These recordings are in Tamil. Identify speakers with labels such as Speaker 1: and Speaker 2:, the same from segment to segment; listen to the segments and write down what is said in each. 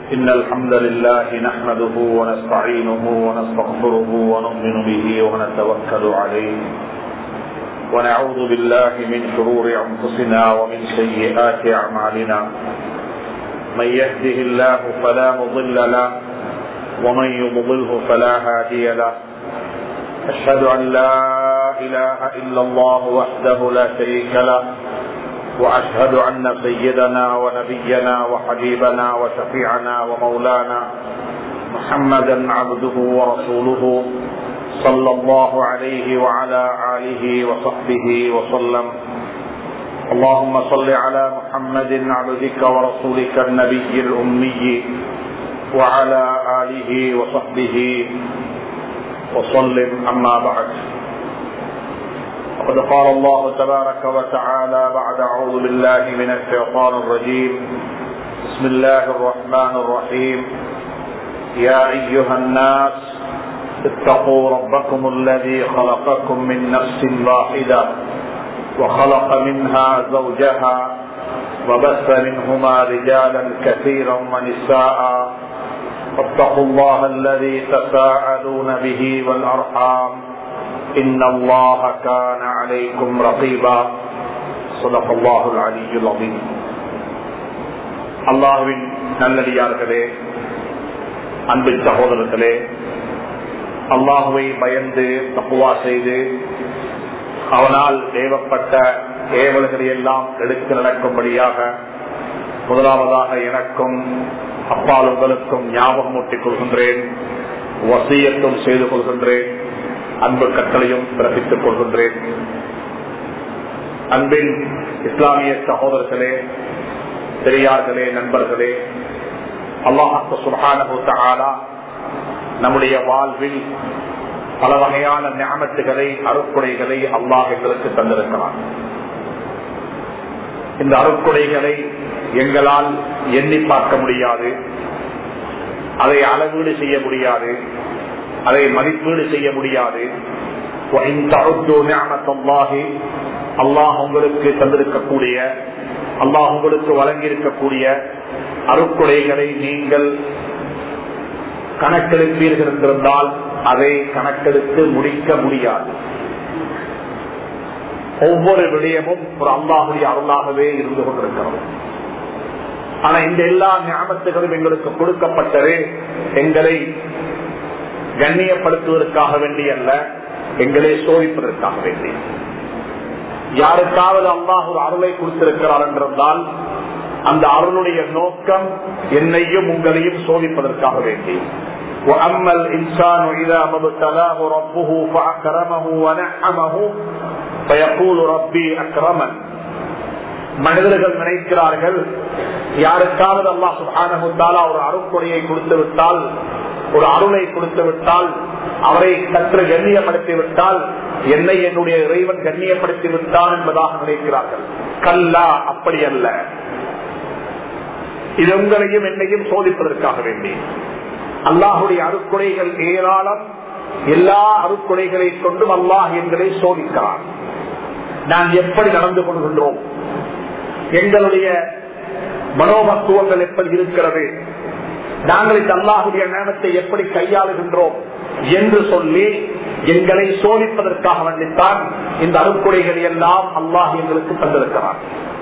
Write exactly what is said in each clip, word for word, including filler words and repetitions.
Speaker 1: إن الحمد لله نحمده ونستعينه ونستغفره ونؤمن به ونتوكل عليه ونعوذ بالله من شرور أنفسنا ومن سيئات أعمالنا من يهده الله فلا مضل له ومن يضلله فلا هادي له أشهد أن لا إله إلا الله وحده لا شريك له وأشهد أن سيدنا ونبينا وحبيبنا وشفيعنا ومولانا محمدا عبده ورسوله صلى الله عليه وعلى آله وصحبه وسلم. اللهم صل على محمد عبدك ورسولك النبي الأمي وعلى آله وصحبه وسلم. أما بعد، وقد قال الله تبارك وتعالى بعد أعوذ بالله من الشيطان الرجيم بسم الله الرحمن الرحيم يا أيها الناس اتقوا ربكم الذي خلقكم من نفس واحدة وخلق منها زوجها وبث منهما رجالا كثيرا ونساء واتقوا الله الذي تساءلون به والأرحام إن الله كان عليكم رقيبا. صدق الله العلي العظيم. அல்லாஹ்வின் நல்லடியார்களே, அன்பின் சகோதரர்களே, அல்லாஹுவை பயந்து தக்வா செய்து அவனால் ஏவப்பட்ட ஏவல்களை எல்லாம் எடுத்து நடக்கும்படியாக முதலாவதாக எனக்கும் அப்பால் உங்களுக்கும் ஞாபகம் ஊட்டிக் கொள்கின்றேன், வசியத்தும் செய்து கொள்கின்றேன், அன்பு கட்டளையும் பிறப்பித்துக் கொள்கின்றேன். அன்பின் இஸ்லாமிய சகோதரர்களே, பெரியார்களே, நண்பர்களே, அல்லாஹ் சுப்ஹானஹு வ தஆலா நம்முடைய வாழ்வில் பல வகையான நிஅமத்துகளை, அருட்கொடைகளை அல்லாஹ் எங்களுக்கு தந்திருக்கிறான். இந்த அருட்கொடைகளை எங்களால் எண்ணி பார்க்க முடியாது, அதை அளவீடு செய்ய முடியாது, அதை மதிப்பீடு செய்ய முடியாது. அல்லாஹ் உங்களுக்கு தந்திருக்கக்கூடிய, அல்லாஹ் உங்களுக்கு வழங்கி இருக்கக்கூடிய அருட்கொடைகளை நீங்கள் கணக்கெடுப்பீர்கள் என்றிருந்தால் அதை கணக்கெடுத்து முடிக்க முடியாது. ஒவ்வொரு விடயமும் ஒரு அல்லாஹுடைய அருளாகவே இருந்து கொண்டிருக்கிறது. ஆனா இந்த எல்லா ஞாபகங்களும் எங்களுக்கு கொடுக்கப்பட்டது எங்களை கண்ணியப்படுத்துவதற்காக வேண்டி அல்ல, எங்களை சோதிப்பதற்காக வேண்டி. யாருக்காவது அல்லாஹ் ஒரு அருளை கொடுத்திருக்கிறார் என்றால் அந்த அருளுடைய நோக்கம் என்னையும் உங்களையும் சோதிப்பதற்காக வேண்டி. وَأَمَّا الْإِنسَانُ إِذَا مَا ابْتَلَاهُ رَبُّهُ فَأَكْرَمَهُ وَنَعَّمَهُ فَيَقُولُ رَبِّي أَكْرَمَنِ. மனிதர்கள் நினைக்கிறார்கள், யாருக்காவது அல்லாஹ் சுப்ஹானஹு வ தஆலா ஒரு அருட்கொடையை கொடுத்து விட்டால், ஒரு அருளை கொடுத்து விட்டால், அவரை கற்று கண்ணியப்படுத்தி விட்டால் என்னை என்னுடைய இறைவன் கண்ணியப்படுத்தி விட்டான் என்பதாக நினைக்கிறார்கள். கல்லா, அப்படி அல்ல. இது உங்களையும் என்னையும் சோதிப்பதற்காக வேண்டி. அல்லாஹுடைய அருட்கொடைகள் ஏராளம். எல்லா அருட்கொடைகளை கொண்டும் அல்லாஹ் எங்களை சோதிக்கிறான். நாம் எப்படி நடந்து கொள்கின்றோம், எங்களுடைய மனோபக்குவங்கள் எப்படி இருக்கிறது, நாங்கள் இந்த அல்லாஹுடைய நியமத்தை எப்படி கையாளுகின்றோம் என்று சொல்லி எங்களை சோதிப்பதற்காக வேண்டித்தான் இந்த அருட்கொடைகள் எல்லாம் அல்லாஹ் எங்களுக்கு தந்திருக்கிறார்.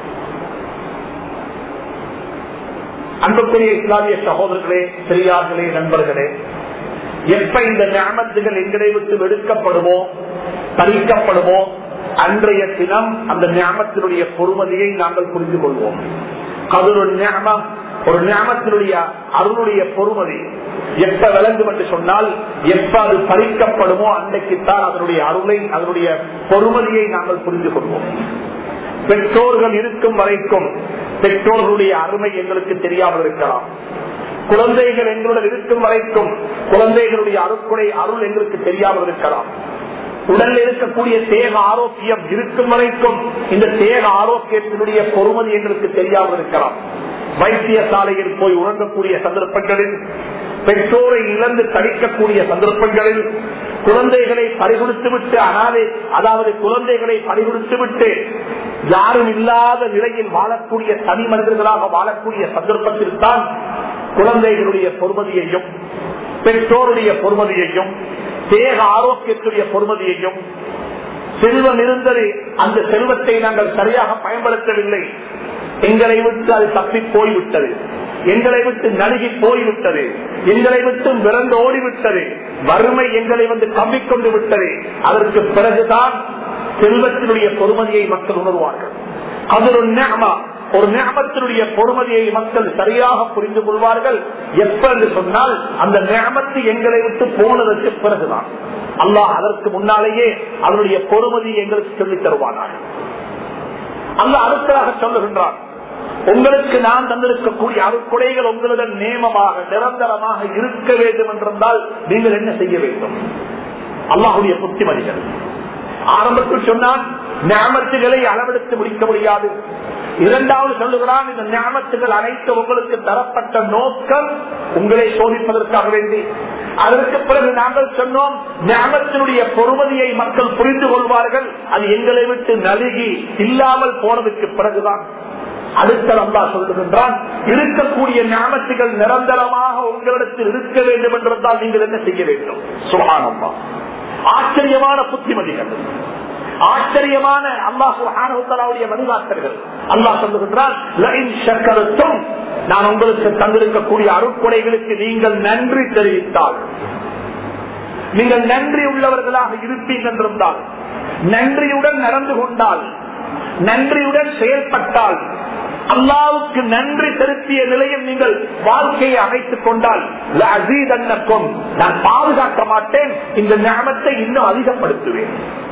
Speaker 1: அன்புக்குரிய இஸ்லாமிய சகோதரர்களே, பெரியார்களே, நண்பர்களே, எப்ப இந்த நியமத்துகள் எங்களை விட்டு எடுக்கப்படுமோ, பறிக்கப்படுமோ, அன்றைய தினம் அந்த நியமத்தினுடைய பொறுமதியை நாங்கள் புரிந்து கொள்வோம். அது ஒரு நியமம், ஒரு நியமத்தினுடைய அருளுடைய பொறுமதி எப்ப விளங்கும் என்று சொன்னால், எப்ப அது பறிக்கப்படுமோ அன்றைக்குத்தான் அதனுடைய அருளை, அதனுடைய பொறுமதியை நாங்கள் புரிந்து கொள்வோம். பெற்றோர்கள் இருக்கும் வரைக்கும் பெற்றோர்களுடைய அருமை எங்களுக்கு தெரியாமல் இருக்கலாம். குழந்தைகள் எங்களுடன் இருக்கும் வரைக்கும் குழந்தைகளுடைய அருட்கொடை அருள் எங்களுக்கு தெரியாமல் இருக்கலாம். உடலில் இருக்கக்கூடிய தேக ஆரோக்கியம் இருக்கும் வரைக்கும் இந்த தேக ஆரோக்கியத்தினுடைய பொறுமதி எங்களுக்கு தெரியாமல் இருக்கலாம். வைத்தியசாலையில் போய் உறங்கக்கூடிய சந்தர்ப்பங்களில், பெற்றோரை இழந்து தடிக்கக்கூடிய சந்தர்ப்பங்களில், குழந்தைகளை பறிகொடுத்து விட்டு அனாதை, அதாவது குழந்தைகளை பறிகொடுத்து விட்டு யாரும் இல்லாத நிலையில் வாழக்கூடிய தனி மனிதர்களாக வாழக்கூடிய சந்தர்ப்பத்தில் தான் குழந்தைகளுடைய பொறுமதியையும் பெற்றோருடைய பொறுமதியையும் தேக ஆரோக்கியத்துடைய பொறுமதியையும், செல்வம் இருந்தது, அந்த செல்வத்தை நாங்கள் சரியாக பயன்படுத்தவில்லை, எங்களை விட்டு அது தப்பி போய்விட்டது, எங்களை விட்டு நழுகி போய்விட்டது, எங்களை விட்டு விரண்டு ஓடிவிட்டது, வறுமை எங்களை வந்து கம்பிக்கொண்டு விட்டது. அதற்கு பிறகுதான் செல்வத்தினுடைய பொறுமதியை மக்கள் உணர்வார்கள். அது ஒரு நிஅமா, ஒரு நிஅமத்தினுடைய பொறுமதியை மக்கள் சரியாக புரிந்து கொள்வார்கள். எப்ப என்று சொன்னால் அந்த நிஅமத்து எங்களை விட்டு போனதற்கு பிறகுதான். அல்லாஹ் அதற்கு முன்னாலேயே அவருடைய பொறுமதியை எங்களுக்கு சொல்லித் தருவானார். அல்லாஹ் அடுத்ததாக சொல்லுகின்றான், உங்களுக்கு நான் தந்திருக்கக்கூடிய அருட்கொடைகள் உங்களுடன் நியமமாக நிரந்தரமாக இருக்க வேண்டும் என்றிருந்தால் நீங்கள் என்ன செய்ய வேண்டும்? அல்லாஹுடைய புத்திமதிகள் ஆரம்பத்தில் சொன்னான், நியமத்துகளை அளவெடுத்து முடிக்க முடியாது. இரண்டாவது சொல்லுகிறான், இந்த நியமத்துகள் அனைத்து உங்களுக்கு தரப்பட்ட நோக்கம் உங்களை சோதிப்பதற்காக வேண்டி. அதற்கு பிறகு நாங்கள் சொன்னோம், நியமத்தினுடைய பொறுமதியை மக்கள் புரிந்து கொள்வார்கள், அது எங்களை விட்டு நழுகி இல்லாமல் போனதுக்கு பிறகுதான். அடுத்த அல்லாஹ் சொல்லுகின்றான், இருக்கக்கூடிய நியமத்துகள் நிரந்தரமாக உங்களிடத்தில் இருக்க வேண்டும் என்றால் நீங்கள் என்ன செய்ய வேண்டும்? சுப்ஹானல்லாஹ், ஆச்சரியமான புத்திமதிகள், ஆச்சரியமான அல்லாஹ் சுப்ஹானஹு வ தஆலாவுடைய வழிகாட்டல்கள். அல்லாஹ் சொல்லுகின்றான், லஇன் ஷக்கர்தும், நான் உங்களுக்கு தந்திருக்கக்கூடிய அருட்கொடைகளுக்கு நீங்கள் நன்றி தெரிவித்தால், நீங்கள் நன்றி உள்ளவர்களாக இருப்பீர்கள் என்றிருந்தால், நன்றியுடன் நடந்து கொண்டால், நன்றியுடன் செயல்பட்டால், அல்லாஹ்வுக்கு நன்றி செலுத்திய நிலையில் நீங்கள் வாழ்க்கையை அமைத்துக் கொண்டால், லஅஸீதன்னக்கும், நான் பாதுகாக்க மாட்டேன், இந்த நிஅமத்தை இன்னும் அதிகப்படுத்துவேன்,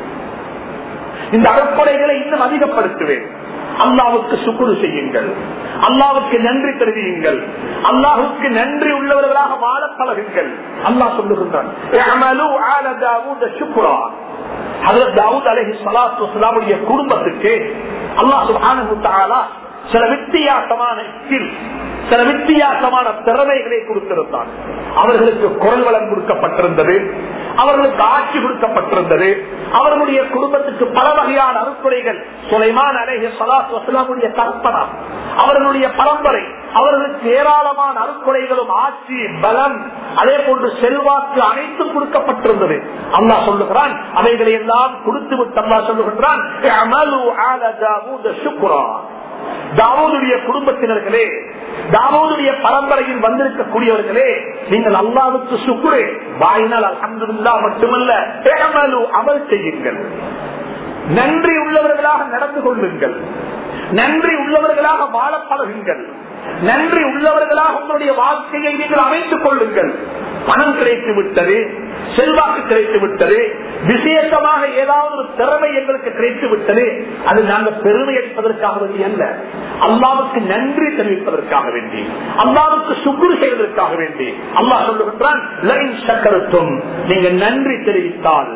Speaker 1: இந்த அருட்கொடைகளை இன்னும் அதிகப்படுத்துவேன். அல்லாஹ்வுக்கு சுக்ர் செய்யுங்கள், அல்லாஹ்வுக்கு நன்றி தெரிவியுங்கள், அல்லாஹ்வுக்கு நன்றி உள்ளவர்களாக வாழ பழகுங்கள். அல்லாஹ் சொல்லுகின்றான், இஅமலு ஆல தாவூத ஷுக்ரா. ஹஜ்ரத் தாவூத் அலைஹிஸ்ஸலாத்து வஸ்ஸலாமுடைய குடும்பத்துக்கு அல்லாஹ் சுப்ஹானஹு வ தஆலா சில வித்தியாசமான ஸ்கில், சில வித்தியாசமான திறமைகளை கொடுத்திருந்தான். அவர்களுக்கு குரல் வளம் கொடுக்கப்பட்டிருந்தது, அவர்களுக்கு ஆட்சி கொடுக்கப்பட்டிருந்தது, அவர்களுடைய குடும்பத்துக்கு பல வகையான அருட்கொடைகள். சுலைமான் அலைஹிஸ்ஸலாத்து வஸ்ஸலாமுடைய கற்பனா, அவர்களுடைய பரம்பரை, அவர்களுக்கு ஏராளமான அருட்கொடைகளும் ஆட்சி பலம், அதே போன்று செல்வாக்கு அனைத்தும் கொடுக்கப்பட்டிருந்தது. அல்லாஹ் சொல்லுகிறான், அவைகளை எல்லாம் கொடுத்து விட்டு அல்லாஹ் சொல்லுகின்றான், இஅமலு ஆல தாவூத ஷுக்ரா. தாவூதுடைய குடும்பத்தினர்களே, தாவூதுடைய பரம்பரையில் வந்திருக்கக்கூடியவர்களே, நீங்கள் அல்லாஹ்வுக்கு சுக்ரே, வாயினால் அல்ஹம்துலில்லாஹ் மட்டுமல்ல, இஅமலு, அமல் செய்யுங்கள், நன்றி உள்ளவர்களாக நடந்து கொள்ளுங்கள், நன்றி உள்ளவர்களாக வாழ பழகுங்கள், நன்றி உள்ளவர்களாக உங்களுடைய வாழ்க்கையை நீங்கள் அமைத்துக் கொள்ளுங்கள். பணம் கிடைத்து விட்டது, செல்வாக்கு கிடைத்து விட்டது, விசேஷமாக ஏதாவது ஒரு திறமை எங்களுக்கு கிடைத்து விட்டது, அது நாங்கள் பெருமை அளிப்பதற்காக வேண்டி அல்ல, அல்லாஹ்வுக்கு நன்றி தெரிவிப்பதற்காக வேண்டி, அல்லாஹ்வுக்கு சுக்ர் செய்வதற்காக வேண்டி. அல்லாஹ் சொல்லுகின்றான், லஇன் ஷக்கர்தும், நீங்கள் நன்றி தெரிவித்தால்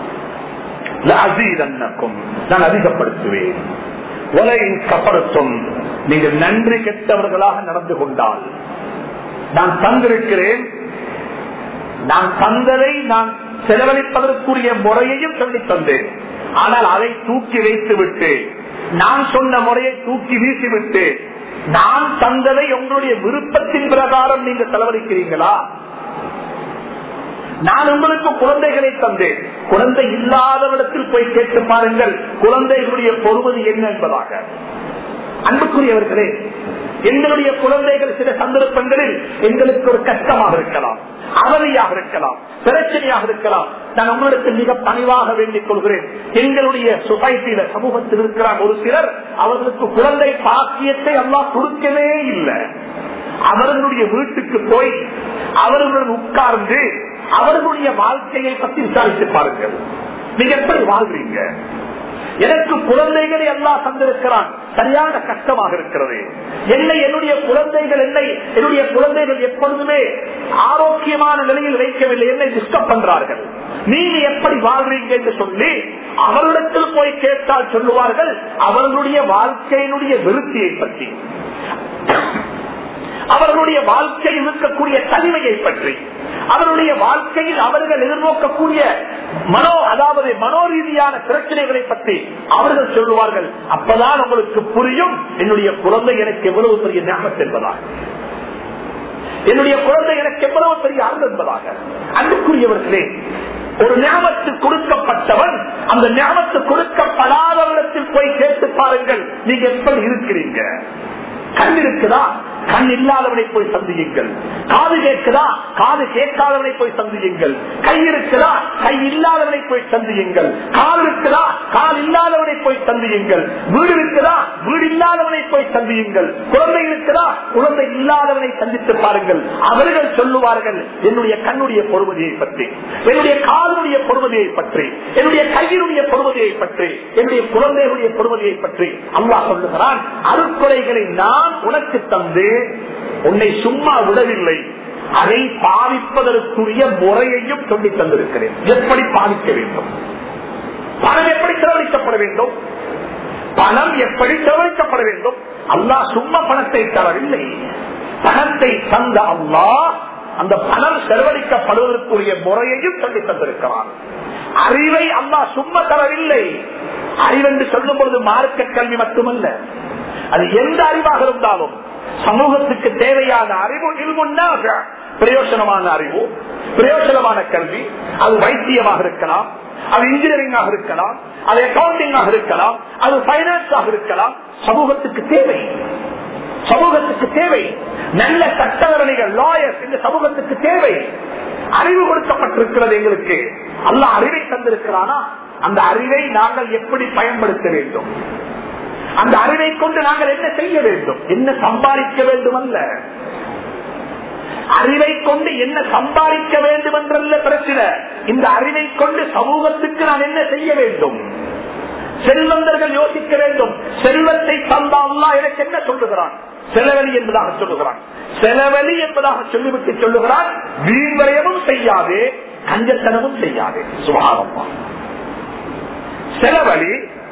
Speaker 1: லஅஸீதன்னக்கும், நான் அதிகப்படுத்துவேன். வலஇன் கஃபர்தும், நீங்கள் நன்றி கெட்டவர்களாக நடந்து கொண்டால், நான் தந்திருக்கிறேன், நான் தந்ததை நான் செலவழிப்பதற்குரிய முறையையும் சொல்லி தந்தேன், ஆனால் அதை தூக்கி வைத்து விட்டு, நான் சொன்ன முறையை தூக்கி வீசிவிட்டு, நான் தந்ததை உங்களுடைய விருப்பத்தின் பிரகாரம் நீங்க செலவழிக்கிறீங்களா? நான் உங்களுக்கு குழந்தைகளை தந்தேன், குழந்தை இல்லாதவரிடத்தில் போய் கேட்டு பாருங்கள் குழந்தைகளுடைய பொறுமதி என்ன என்பதாக. அன்புக்குரியவர்களே, எங்களுடைய குழந்தைகள் சில சந்தர்ப்பங்களில் எங்களுக்கு ஒரு கஷ்டமாக இருக்கலாம், அவதியாக இருக்கலாம், பிரச்சனையாக இருக்கலாம். நான் உங்களுக்கு மிக பணிவாக வேண்டிக் கொள்கிறேன், எங்களுடைய சொசைட்டியில, சமூகத்தில் இருக்கிறார் ஒரு சிலர், அவர்களுக்கு குழந்தை பாக்கியத்தை அல்லாஹ் கொடுக்கவே இல்லை. அவர்களுடைய வீட்டுக்கு போய் அவர்களுடன் உட்கார்ந்து அவர்களுடைய வாழ்க்கையை பற்றி விசாரித்து பாருங்கள். நீங்க எப்படி வாழ்றீங்க? எனக்கு குழந்தைகளை எல்லாம் தந்திருக்கிறான், சரியான கஷ்டமாக இருக்கிறது. என்னை என்னுடைய குழந்தைகள் என்னை என்னுடைய குழந்தைகள் எப்பொழுதுமே ஆரோக்கியமான நிலையில் வைக்கவில்லை, என்னை டிஸ்டர்ப் பண்றார்கள். நீங்க எப்படி வாழ்றீங்க என்று சொல்லி அவர்களிடத்தில் போய் கேட்டால் சொல்லுவார்கள் அவர்களுடைய வாழ்க்கையினுடைய விருத்தியை பற்றி, அவர்களுடைய வாழ்க்கையில் இருக்கக்கூடிய தனிமையை பற்றி, அவருடைய வாழ்க்கையில் அவர்கள் எதிர்நோக்கக்கூடிய மனோ அதாவது மனோரீதியான பிரச்சனைகளை பற்றி அவர்கள் சொல்லுவார்கள். அப்பதான் உங்களுக்கு புரியும் என்னுடைய குழந்தை எனக்கு எவ்வளவு பெரிய ஞாபகம் என்பதாக. என்னுடைய குழந்தை எனக்கு எவ்வளவு பெரிய அருள் என்பதாக. அன்புக்குரியவர்களே, ஒரு ஞாபகத்து கொடுக்கப்பட்டவன் அந்த ஞாபகத்து கொடுக்கப்படாதவரிடத்தில் போய் கேட்டு பாருங்கள், நீங்க எப்படி இருக்கிறீங்க. கண் இருக்குதா, கண் இல்லாதவனை போய் சந்தியுங்கள். காது கேட்குதா, காது கேட்காதவனை போய் சந்தியுங்கள். கை இருக்குதா, கை இல்லாதவனை போய் சந்தியுங்கள். கால் இருக்குதா, கால் இல்லாதவனை போய் சந்தியுங்கள். வீடு இருக்குதா, வீடு இல்லாதவனை போய் சந்தியுங்கள். குழந்தை இருக்குதா, குழந்தை இல்லாதவனை சந்தித்து பாருங்கள். அவர்கள் சொல்லுவார்கள், என்னுடைய கண்ணுடைய பொறுமதியை பற்றி, என்னுடைய காலுடைய பொறுமதியை பற்றி, என்னுடைய கையினுடைய பொறுமதியை பற்றி, என்னுடைய குழந்தைகளுடைய பொறுமதியை பற்றி அல்லாஹ் சொல்லுகிறான். அருட்கொடைகளை நான் உனக்கு தந்து உன்னை சும்மா விடவில்லை, அதை பாவிப்பதற்குரிய முறையையும் சொல்லி தந்திருக்கிறேன். எப்படி பாவிக்க வேண்டும், பணம் எப்படி செலவழிக்கப்பட வேண்டும், பணம் எப்படி செலவழிக்கப்பட வேண்டும். அல்லாஹ் சும்மா பணத்தை தரவில்லை, பணத்தை தந்த அல்லாஹ் அந்த பணம் செலவழிக்கப்படுவதற்குரிய முறையையும் சொல்லி தந்திருக்கிறான். அறிவை அல்லாஹ் சும்மா தரவில்லை. அறிவென்று சொல்லும் பொழுது மார்க்க கல்வி மட்டுமல்ல, அது எந்த அறிவாக இருந்தாலும் சமூகத்துக்கு தேவையான அறிவு இல்முன்னாக, பிரயோசனமான அறிவு, பிரயோசனமான கல்வி. அது வைத்தியமாக இருக்கலாம், அது இன்ஜினியரிங்காக இருக்கலாம், அது அக்கௌண்டிங்காக இருக்கலாம், அது பைனான்ஸாக இருக்கலாம். சமூகத்துக்கு தேவை, சமூகத்துக்கு தேவை. நல்ல சட்டவரணிகள், லாயர்ஸ் இந்த சமூகத்துக்கு தேவை. அறிவு கொடுக்கப்பட்டிருக்கிறது எங்களுக்கு. அல்லாஹ் அறிவை தந்திருக்கிறானா, அந்த அறிவை நாங்கள் எப்படி பயன்படுத்த வேண்டும், அந்த அறிவை கொண்டு நாங்கள் என்ன செய்ய வேண்டும், என்ன சம்பாதிக்க வேண்டும் அல்ல, அறிவை கொண்டு என்ன சம்பாதிக்க வேண்டும் என்றல்ல பிரச்சனை. இந்த அறிவை கொண்டு சமூகத்துக்கு நான் என்ன செய்ய வேண்டும். செல்வந்தர்கள் யோசிக்க வேண்டும், செல்வத்தை தந்தா அல்லாஹ் எனக்கு என்ன சொல்லுகிறான், செலவழி என்பதாக சொல்லுகிறான். செலவழி என்பதாக சொல்லிவிட்டு சொல்லுகிறான், வீண்வரையமும் செய்யாதே, கஞ்சத்தனமும் செய்யாதே. சுபாவம் செலவழி,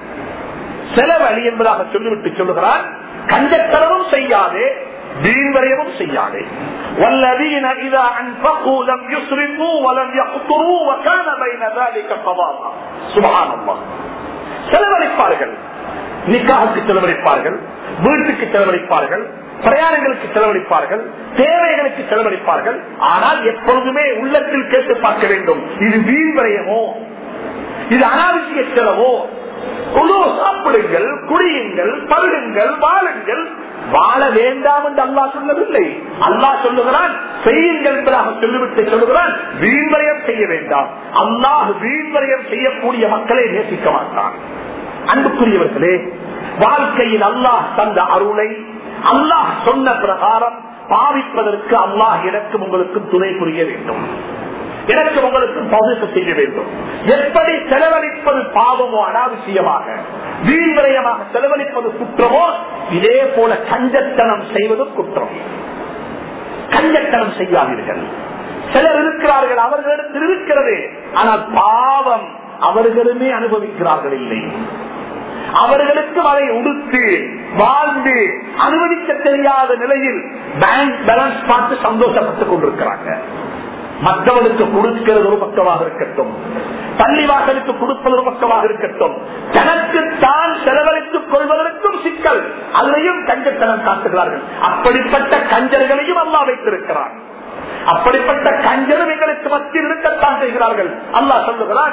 Speaker 1: செலவழி என்பதாக சொல்லிவிட்டு சொல்லுகிறான், கஞ்சத்தனமும் செய்யாதே, வீண்வரையமும் செய்யாதே. والذين إذا أنفقوا لم يسرفوا ولم يقتروا وكان بين ذلك قواما. سبحان الله. செலவழிப்பார்கள், நிக்காஹுக்கு செலவழிப்பார்கள், வீட்டுக்கு செலவழிப்பார்கள், பிரயாணங்களுக்கு செலவழிப்பார்கள், தேவைகளுக்கு செலவழிப்பார்கள். ஆனால் எப்பொழுதுமே உள்ளத்தில் கேட்டு பார்க்க வேண்டும், இது வீண்வரையமோ, இது அனாவசிய செலவோ. குழு சாப்பிடுங்கள், குடியுங்கள், பருகுங்கள், வாழுங்கள். வாழ வேண்டாம் என்று அல்லாஹ் சொல்லவில்லை. அல்லாஹ் சொல்லுகிறான் செய்யுங்கள் என்பதாக சொல்லிவிட்டு சொல்லுகிறான் வீண்வரையம் செய்ய வேண்டாம். அல்லாஹ் வீண்வரையம் செய்யக்கூடிய மக்களை நேசிக்க மாட்டான். அன்புக்குரியவர்களே, வாழ்க்கையில் அல்லாஹ் தந்த அருளை அல்லாஹ் சொன்ன பிரகாரம் பாவிப்பதற்கு அல்லாஹ் எனக்கும் உங்களுக்கும் துணை புரிய வேண்டும், எனக்கு உங்களுக்கு பகுதி செய்ய வேண்டும். எப்படி செலவழிப்பது பாவமோ, அனாவசியமாக வீண்வரையமாக செலவழிப்பது குற்றமோ, இதே போல கஞ்சத்தனம் செய்வதும் குற்றம். கஞ்சத்தனம் செய்யாதீர்கள். சிலர் இருக்கிறார்கள், அவர்களிடத்தில் இருக்கிறது, ஆனால் பாவம் அவர்களுமே அனுபவிக்கிறார்கள் இல்லை. அவர்களுக்கு அதை உடுத்து வாழ்ந்து அனுமதிக்க தெரியாத நிலையில் பேங்க் பேலன்ஸ் பார்த்து சந்தோஷப்பட்டுக் கொண்டிருக்கிறாங்க. மற்றவர்களுக்கு கொடுக்கிறது ஒரு பக்கமாக இருக்கட்டும், பள்ளிவாசலுக்கு கொடுப்பது ஒரு பக்கமாக இருக்கட்டும், தனக்கு தான் செலவழித்துக் கொள்வதற்கும் சிக்கல், அதிலையும் கஞ்சத்தனம் காட்டுகிறார்கள். அப்படிப்பட்ட கஞ்சர்களையும் அல்லாஹ் வைத்திருக்கிறார். அப்படிப்பட்ட கஞ்சரும் எங்களுக்கு மத்தியில் இருக்கத்தான் செய்கிறார்கள். அல்லாஹ் சொல்லுகிறான்,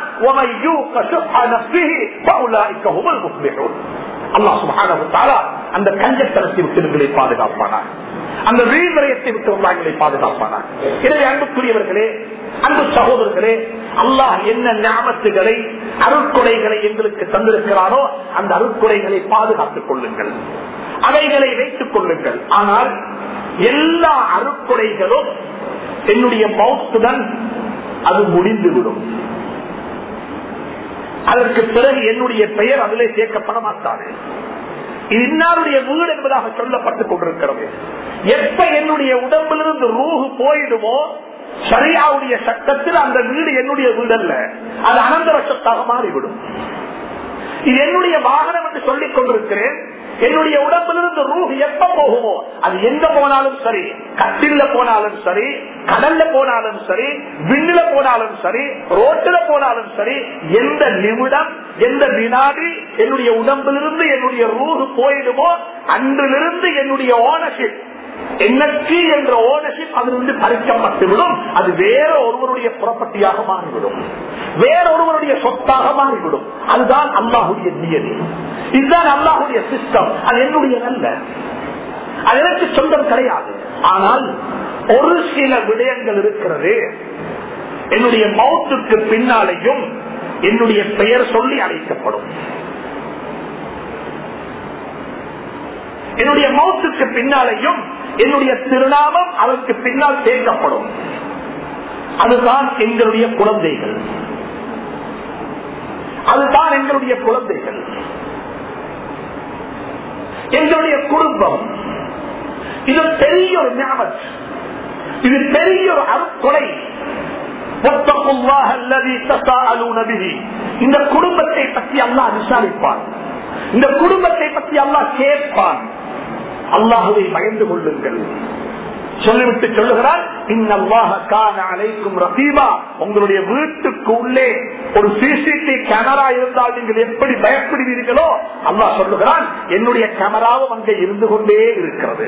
Speaker 1: அல்லாஹ் சுப்ஹானஹு வ தஆலா அந்த கஞ்சத்தனத்தை விட்டு பாதுகாப்பானார், அந்த வீண்வரையத்தை விட்டு உள்ளாங்களை பாதுகாப்பானார். எனவே அன்புக்குரியவர்களே, அன்பு சகோதரர்களே, அல்லாஹ் என்ன நியாமத்துகளை, அருட்கொடைகளை எங்களுக்கு தந்திருக்கிறாரோ அந்த அருட்கொடைகளை பாதுகாத்துக் கொள்ளுங்கள், அவைகளை வைத்துக் கொள்ளுங்கள். ஆனால் எல்லா அருட்கொடைகளும் என்னுடைய மௌத்துடன் அது முடிந்துவிடும். அதற்கு பிறகு என்னுடைய பெயர் அதிலே சேர்க்கப்பட மாட்டாது. இன்னாருடைய வீடு என்பதாக சொல்லப்பட்டுக் கொண்டிருக்கிறது. எப்ப என்னுடைய உடம்பிலிருந்து ரூஹு போயிடுமோ, ஷரியாவுடைய சட்டத்தில் அந்த வீடு என்னுடைய வீடு அல்ல, அது அனந்தர சொத்தாக மாறிவிடும். இது என்னுடைய வாகனம் என்று சொல்லிக் கொண்டிருக்கிறேன். என்னுடைய உடம்பிலிருந்து ரூஹ் எப்ப போகுமோ, அது எங்க போனாலும் சரி, கட்டில போனாலும் சரி, கடல்ல போனாலும் சரி, விண்ணில போனாலும் சரி, ரோட்டில போனாலும் சரி, எந்த நிமிடம் எந்த வினாடி என்னுடைய உடம்பிலிருந்து என்னுடைய ரூஹ் போயிடுமோ, அன்றிலிருந்து என்னுடைய ஓனர்ஷிப், எனக்கு என்ற ஓனர்ஷிப் அதிலிருந்து பறிக்கப்பட்டுவிடும். அது வேற ஒருவருடைய புறப்பட்டியாக மாறிவிடும், வேற ஒருவருடைய சொத்தாக மாறிவிடும். அதுதான் அல்லாஹுடைய நியதி, இதுதான் அல்லாஹுடைய சிஸ்டம். அது என்னுடைய அல்ல, அது எனக்கு சொந்தம் கிடையாது. ஆனால் ஒரு சில விடயங்கள் இருக்கிறது, என்னுடைய மௌத்துக்கு பின்னாலேயும் என்னுடைய பெயர் சொல்லி அழைக்கப்படும். என்னுடைய மௌத்துக்கு பின்னாலேயும் என்னுடைய திருநாமம் அதற்கு பின்னால் சேர்க்கப்படும். அதுதான் எங்களுடைய குழந்தைகள், அதுதான் எங்களுடைய குழந்தைகள், எங்களுடைய குடும்பம். இது பெரிய ஒரு ஞாபகம், இது பெரிய ஒரு அருட்கொடை. இந்த குடும்பத்தை பற்றி அல்லாஹ் விசாரிப்பான், இந்த குடும்பத்தை பற்றி அல்லாஹ் கேட்பான். அல்லாஹுவை பயந்து கொள்ளுங்கள் சொல்லிவிட்டு சொல்லுகிறார், உங்களுடைய வீட்டுக்கு உள்ளே ஒரு சிசிடிவி கேமரா இருந்தால் நீங்கள் எப்படி பயப்படுவீர்களோ அல்லாஹ் சொல்லுகிறான், என்னுடைய கேமராவும் அங்கே இருந்து கொண்டே இருக்கிறது.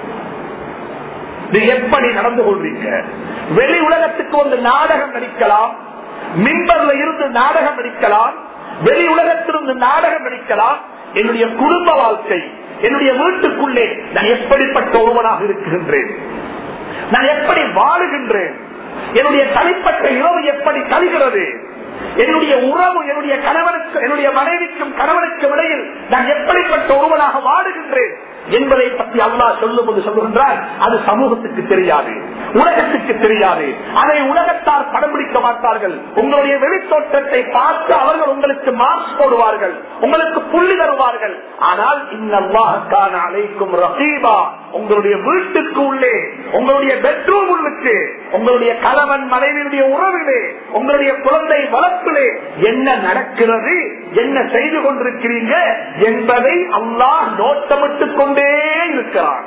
Speaker 1: எப்படி நடந்து கொள்றீங்க? வெளி உலகத்துக்கு வந்து நாடகம் நடிக்கலாம், மின்பர்ல இருந்து நாடகம் நடிக்கலாம், வெளி உலகத்திலிருந்து நாடகம் நடிக்கலாம். என்னுடைய குடும்ப வாழ்க்கை, என்னுடைய வீட்டுக்குள்ளே நான் எப்படிப்பட்ட ஒருவனாக இருக்கின்றேன், நான் எப்படி வாழுகின்றேன், என்னுடைய தனிப்பட்ட இரவு எப்படி கழிகிறது, என்னுடைய உறவு என்னுடைய கணவனுக்கு என்னுடைய மனைவிக்கும் கணவனுக்கும் இடையில் நான் எப்படிப்பட்ட ஒருவனாக வாழுகின்றேன் என்பதை பற்றி அல்லாஹ் சொல்லும்போது சொல்லுகின்றார், அது சமூகத்துக்கு தெரியாது, உலகத்துக்கு தெரியாது. அதை உலகத்தார் படம் பிடிக்க மாட்டார்கள். உங்களுடைய வெளித்தோற்றத்தை பார்த்து அவர்கள் உங்களுக்கு மார்க்ஸ் போடுவார்கள், உங்களுக்கு புள்ளி தருவார்கள். ஆனால் இன்னல்லாஹ்கான அலைக்கும் ரகீபா, உங்களுடைய வீட்டுக்கு உள்ளே, உங்களுடைய பெட்ரூம் உள்ளுக்கு, உங்களுடைய கணவன் மனைவியுடைய உறவிலே, உங்களுடைய குழந்தை வளர்ப்பிலே என்ன நடக்கிறது, என்ன செய்து கொண்டிருக்கிறீங்க என்பதை அல்லாஹ் நோட்டமிட்டுக் கொண்டே இருக்கிறான்.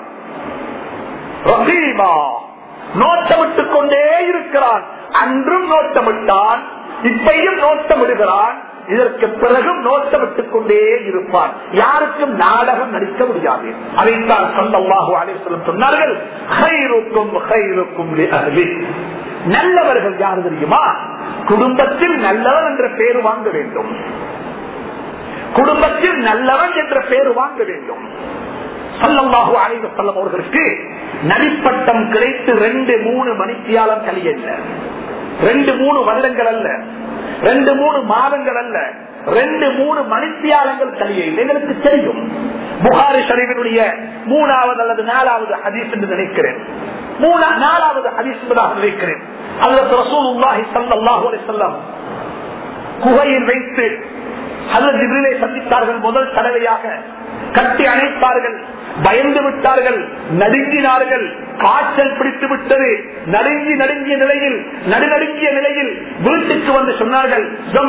Speaker 1: ரஹீமா, நோட்டமிட்டுக் கொண்டே இருக்கிறான். அன்றும் நோட்டமிட்டான், இப்பையும் நோட்டமிடுகிறான், இதற்கு பிறகும் நோட்டமிட்டுக் கொண்டே இருப்பான். யாருக்கும் நாடகம் நடிக்க முடியாது. அதைத்தான் ஸல்லல்லாஹு அலைஹி வஸல்லம் சொன்னார்கள், கைருக்கும் கைருக்கும் லிஅஹ்லி. நல்லவர்கள் யார் தெரியுமா? குடும்பத்தில் நல்லவன் என்ற பேரு வாங்க வேண்டும், குடும்பத்தில் நல்லவன் என்ற பேரு வாங்க வேண்டும். ஸல்லல்லாஹு அலைஹி வஸல்லம் அவர்களுக்கு நடிப்பட்டம் கிடைத்து ரெண்டு மூணு மணித்தியாலம் கழியல்ல, ரெண்டு மூணு வருடங்கள் அல்ல, ரெண்டு மூணு மாதங்கள் அல்ல, ரெண்டு மூணு மணித்தியாலங்கள் கழியல். எங்களுக்கு தெரியும், புகாரி ஷரீஃபினுடைய மூணாவது அல்லது நாலாவது ஹதீஸ் என்று நினைக்கிறேன், நாலாவது ஹதீஸ் என்பதாக நினைக்கிறேன். ஹஜ்ரத் ரசூலுல்லாஹி ஸல்லல்லாஹு அலைஹி வஸல்லம் குகையில் வைத்து ஹஜ்ரத் ஜிப்ரீலை சந்தித்தார்கள். முதல் தடவையாக கட்டி அணைத்தார்கள், பயந்து விட்டார்கள், நடுங்கினார்கள், காய்ச்சல் பிடித்து விட்டது. நடுங்கி நடுங்கிய நிலையில் நடுநடுங்கிய நிலையில் வீட்டுக்கு வந்து சொன்னார்கள்,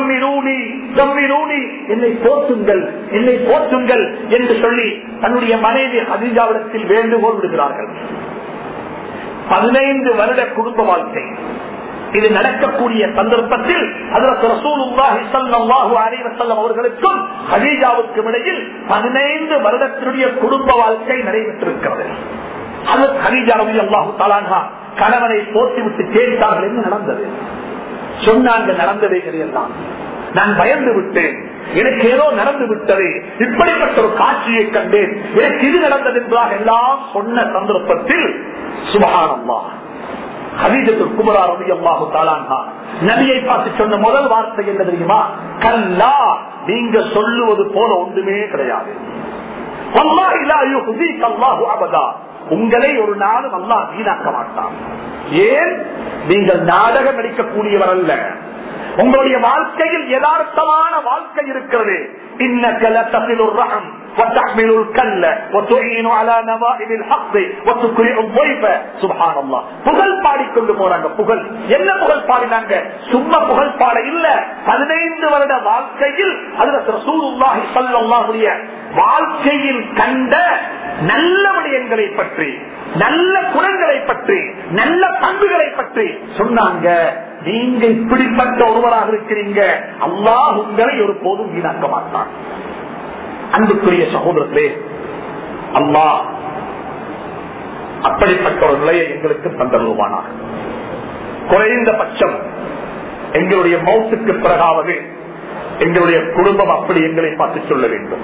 Speaker 1: என்னை போற்றுங்கள், என்னை போற்றுங்கள் என்று சொல்லி தன்னுடைய மனைவி ஹதீஜாவிடத்தில் வேண்டுகோள் விடுகிறார்கள். பதினைந்து வருட குடும்ப வாழ்க்கை இது நடக்கக்கூடிய சந்தர்ப்பத்தில் ஹஜ்ரத் ரசூலுல்லாஹி ஸல்லல்லாஹு அலைஹி வஸல்லம் அவர்களுக்கும் ஹதீஜாவுக்கும் இடையில் பதினைந்து வருடத்தினுடைய குடும்ப வாழ்க்கை நடைபெற்றிருக்கிறது. ஹஜ்ரத் ஹதீஜா ரலியல்லாஹு தஆலா அன்ஹா கணவனை போட்டுவிட்டு கேட்டார்கள், என்ன நடந்தது? சொன்னாங்க, நடந்ததே கிடையாது, நான் பயந்து விட்டேன், எனக்கு ஏதோ நடந்து விட்டது, இப்படிப்பட்ட ஒரு காட்சியை கண்டேன், எனக்கு இது நடந்தது என்பதாக எல்லாம் சொன்ன சந்தர்ப்பத்தில் சுப்ஹானல்லாஹ், ஹதீஜத்துல் குப்ரா ரலியல்லாஹு தஆலா அன்ஹா நபியை பார்த்து சொன்ன முதல் வார்த்தை என்ன தெரியுமா? கல்லா, நீங்க சொல்லுவது போல ஒன்றுமே கிடையாது. வல்லாஹி லா யுஹ்ஸீக அல்லாஹு அபதா, உங்களை ஒரு நாளும் அல்லாஹ் வீணாக்க மாட்டான். ஏன்? நீங்கள் நாடகம் நடிக்கக்கூடியவர் அல்ல, உங்களுடைய வாழ்க்கையில் யதார்த்தமான வாழ்க்கை இருக்கிறது. இன்னக லதஸிலுர் ரஹம் وتحمل الكل وتعين على نوائب الحق وتكرم الضيف. சுப்ஹானல்லாஹ். புகழ் பாடிக்கொண்டு போறாங்க. புகழ் என்ன புகழ் பாடினாங்க? சும்மா புகழ் பாட இல்ல, பதினைந்து வருட வாழ்க்கையில் ஹஜ்ரத் ரசூலுல்லாஹி ஸல்லல்லாஹு அலைஹி வாழ்க்கையில் கண்ட நல்ல விடயங்களை பற்றி, நல்ல குணங்களை பற்றி, நல்ல பண்புகளை பற்றி சொன்னாங்க. நீங்க இப்படிப்பட்ட ஒருவராக இருக்கிறீங்க, அல்லாஹ் உங்களை ஒரு போதும் வீணாக்க மாட்டான். அன்புக்குரிய சகோதரர்களே, அல்லாஹ் அப்படிப்பட்ட ஒரு நிலையை எங்களுக்கு தந்தருவானாக. குறைந்த பட்சம் எங்களுடைய மௌத்துக்கு பிறகாவது எங்களுடைய குடும்பம் அப்படி எங்களை பார்த்து சொல்ல வேண்டும்,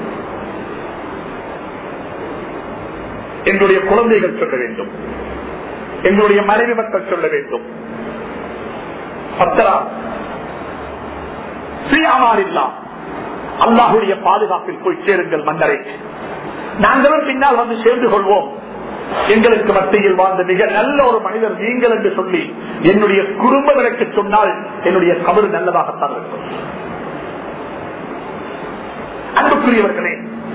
Speaker 1: எங்களுடைய குழந்தைகள் சொல்ல வேண்டும், எங்களுடைய மனைவி மக்கள் சொல்ல வேண்டும். பத்தரா ஸ்ரீஅமாரில்லா, அல்லாஹுடைய பாதுகாப்பில் போய் சேருங்கள் மன்னரைக்கு. நாங்களும் பின்னால் வந்து சேர்ந்து கொள்வோம். எங்களுக்கு மத்தியில் வாழ்ந்த மிக நல்ல ஒரு மனிதர் நீங்கள் என்று சொல்லி என்னுடைய குடும்பம் எனக்கு சொன்னால் என்னுடைய கபரு நல்லதாகத்தான் இருக்கும். அன்புக்குரியவர்களே,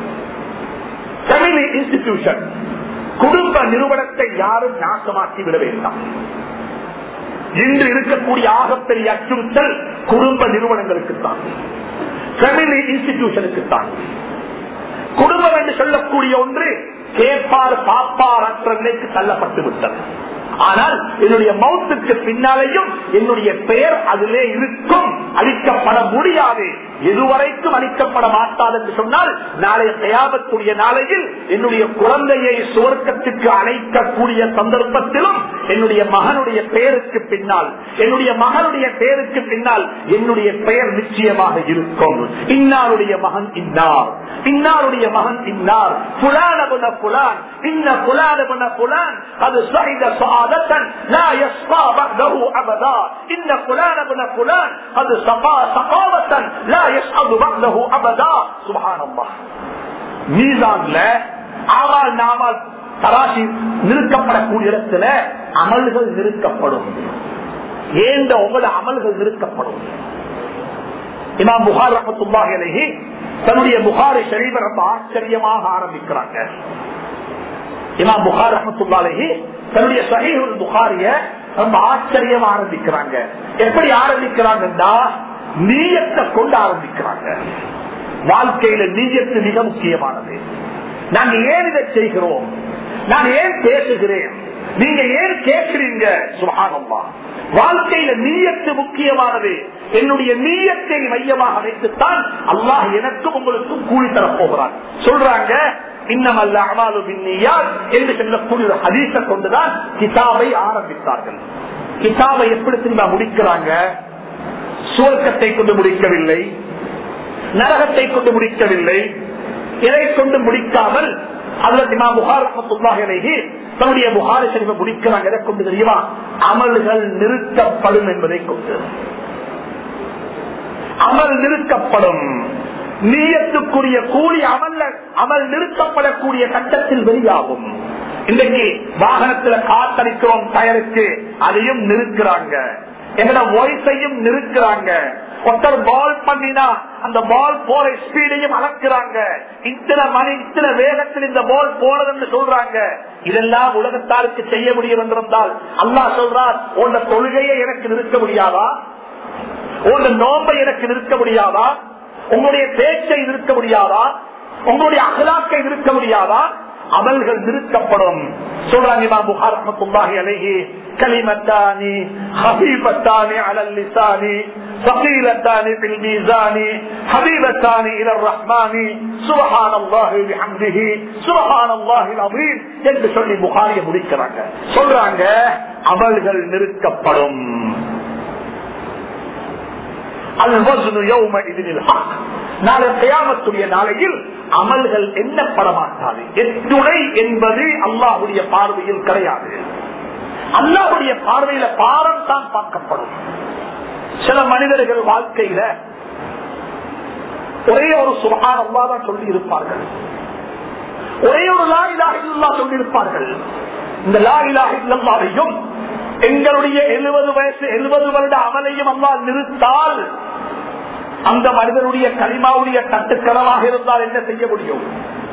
Speaker 1: ஃபேமிலி இன்ஸ்டிடியூஷன், குடும்ப நிறுவனத்தை யாரும் நாசமாக்கி விட வேண்டாம். இன்று இருக்கக்கூடிய ஆகப்பெரிய அச்சுறுத்தல் குடும்ப நிறுவனங்களுக்குத்தான், ஃபேமிலி இன்ஸ்டிடியூஷனுக்குத்தான். குடும்பம் என்று சொல்லக்கூடிய ஒன்று கேட்பார் பாப்பார் அற்ற நிலைக்கு தள்ளப்பட்டு விட்டது. ஆனால் என்னுடைய மௌத்துக்கு பின்னாலேயும் என்னுடைய பெயர் அதிலே இருக்கும், அளிக்கப்பட முடியாது. எதுவரைக்கும் அளிக்கப்பட மாட்டாது என்று சொன்னால் நாளைய கியாமத்துடைய நாளையில் என்னுடைய குழந்தையை சுவர்க்கத்துக்கு அழைக்கக்கூடிய சந்தர்ப்பத்திலும் என்னுடைய மகனுடைய பெயருக்கு பின்னால் என்னுடைய மகனுடைய பெயருக்கு பின்னால் என்னுடைய பெயர் நிச்சயமாக இருக்கும். இன்னாருடைய மகன் இன்னார், இன்னாருடைய மகன் இன்னார், புலானபுன புலான், இன்ன புலானபுன புலான், அது சஹித சஆதத்தன் லா யஸ்பா பஅதஹு அபதா, இன்ன புலானபுன புலான், அது சஃபா சகாவத்தன் லா யஸ்அது பஅதஹு அபதா. சுப்ஹானல்லாஹ். மீசான்ல ஆமால் நாமால் தராசி நிறுக்கப்படக்கூடிய இடத்துல அமல்கள் நிறுக்கப்படும். ஏந்த உங்களோட அமல்கள் நிறுக்கப்படும். இமாம் புகாரி ரஹ்மத்துல்லாஹி அலைஹி தன்னுடைய புகாரி ஷரீஃபை ரொம்ப ஆச்சரியமாக ஆரம்பிக்கிறாங்க. இமாம் புகாரி ரஹ்மத்துல்லாஹி அலைஹி தன்னுடைய ஸஹீஹுல் புகாரிய ரொம்ப ஆச்சரியமா ஆரம்பிக்கிறாங்க. எப்படி ஆரம்பிக்கிறாங்கன்னா நீயத்தை கொண்டு ஆரம்பிக்கிறாங்க. வாழ்க்கையில நீயத்து மிக முக்கியமானது. நாங்க ஏன் இதை செய்கிறோம், நான் ஏன் பேசுகிறேன், நீங்க ஏன் கேட்கிறீங்க? சுப்ஹானல்லாஹ். வாழ்க்கையில நீயத்து முக்கியமானது. என்னுடைய நீயத்தை மையமாக வைத்துத்தான் அல்லாஹ் எனக்கும் உங்களுக்கும் கூலி தரப் போகிறான். சொல்றாங்க இன்னமல்ல அமாலு பின்னியாத் என்று சொல்லக்கூடிய ஒரு ஹதீஸை கொண்டுதான் கிதாபை ஆரம்பித்தார்கள். கிதாபை எப்படி திரும்ப முடிக்கிறாங்க? சுவர்க்கத்தை கொண்டு முடிக்கவில்லை, நரகத்தை கொண்டு முடிக்கவில்லை, இதை கொண்டு முடிக்காமல் ஹஜ்ரத் இமாம் புகாரி ரஹ்மத்துல்லாஹி அலைஹி தன்னுடைய புகாரி ஷரீஃபை முடிக்கிறாங்க. எதை கொண்டு தெரியுமா? அமல்கள் நிறுத்தப்படும் என்பதை கொண்டு. அமல் நிறுத்தப்படும். நீயத்துக்குரிய கூலி அமல் அமல் நிறுத்தப்படக்கூடிய கட்டத்தில் வெளியாகும். இன்றைக்கு வாகனத்தில் காத்தடிக்கிறோம் டயருக்கு, அதையும் நிறுக்கிறாங்க. எங்களோட வாய்ஸையும் நிறுக்கிறாங்க. ஒருத்தர் பால் பண்ணினா அந்த பால் போற ஸ்பீடையும் அளக்கிறாங்க. இத்தனை மணி இத்தனை வேகத்தில் இந்த பால் போனதுன்னு சொல்றாங்க. இதெல்லாம் உலகத்தாருக்கு செய்ய முடியும் என்றிருந்தால் அல்லாஹ் சொல்றார், உன்ன தொழுகையை எனக்கு நிறுத்த முடியாதா? உன்ன நோம்பை எனக்கு நிறுத்த முடியாதா? உங்களுடைய பேச்சை நிறுத்த முடியாதா? உங்களுடைய அகலாக்கை நிறுத்த முடியாதா? அமல்கள் நிறுத்தப்படும். சொல்றாங்க இமாம் புகாரி ரஹ்மத்துல்லாஹி அலைஹி, கலிமத்தானி ஹபீபத்தானி அலல் லிசானி ஸகீலத்தானி ஃபில் மீசானி ஹபீபத்தானி இலர் ரஹ்மானி சுப்ஹானல்லாஹி பிஹம்திஹி சுப்ஹானல்லாஹில் அஸீம் என்று சொல்லி புகாரியை முடிக்கிறாங்க. சொல்றாங்க அமல்கள் நிறுத்தப்படும். நாளை கியாமத்துடைய நாளையில் அமல்கள் எண்ணப்பட மாட்டாது. எத்துணை என்பது அல்லாஹ்வுடைய பார்வையில் கிடையாது. அல்லாஹ்வுடைய பார்வையில பாரம் தான் பார்க்கப்படும். சில மனிதர்கள் வாழ்க்கையில ஒரே ஒரு சுப்ஹான் அல்லாஹ் தான் சொல்லி இருப்பார்கள், ஒரே ஒரு லா இலாஹ இல்லல்லாஹ் சொல்லி இருப்பார்கள். இந்த லா இலாஹ இல்லல்லாஹையும் எங்களுடைய எழுபது வயசு எழுபது வருட அமலையும் அல்லாஹ் நிறுத்தால் அந்த மனிதனுடைய கலிமாவுடைய தட்டுக்கடமாக இருந்தால் என்ன செய்ய முடியும்?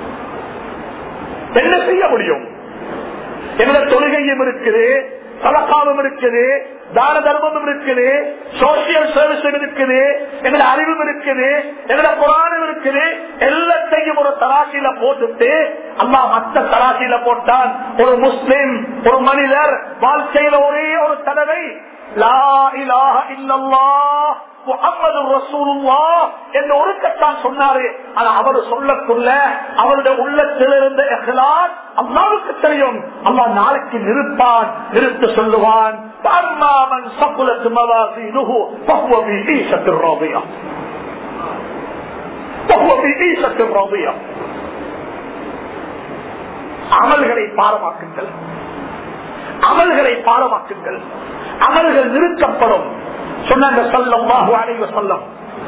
Speaker 1: என்ன செய்ய முடியும்? எங்களோட தொழுகையும் இருக்குது, சலகாவும் இருக்குது, தான தர்மமும் இருக்குது, சோசியல் சர்வீஸ் இருக்குது, எங்களோட அறிவும் இருக்குது, எங்களோட குரானும் இருக்குது. எல்லாத்தையும் ஒரு தராசியில போட்டுட்டு அல்லாஹ் மற்ற தராசியில போட்டான். ஒரு முஸ்லிம் ஒரு மனிதர் வாழ்க்கையில ஒரே ஒரு தடவை லா இலாஹ இல்லல்லாஹ் முஹம்மது ரசூலுல்லாஹ் என்று ஒரு கட்டான் சொன்னாரு. அது அவர் சொல்லக்குள்ள அவருடைய உள்ளத்தில் இருந்த இஹ்லாஸ் அல்லாஹ்வுக்கு தெரியும். அல்லாஹ் நாளைக்கு நிறுப்பான், நிறுத்து சொல்லுவான், فَأَمَّا مَنْ ثَقُلَتْ مَوَازِينُهُ فَهُوَ فِي عِيشَةٍ رَاضِيَةٍ فَهُوَ فِي عِيشَةٍ رَاضِيَةٍ. அமல்களை பாரமாக்குங்கள், அமல்களை பாரமாக்குங்கள், அமல்கள் நிறுத்தப்படும் சொன்னாங்க ஸல்லல்லாஹு அலைஹி வஸல்லம்.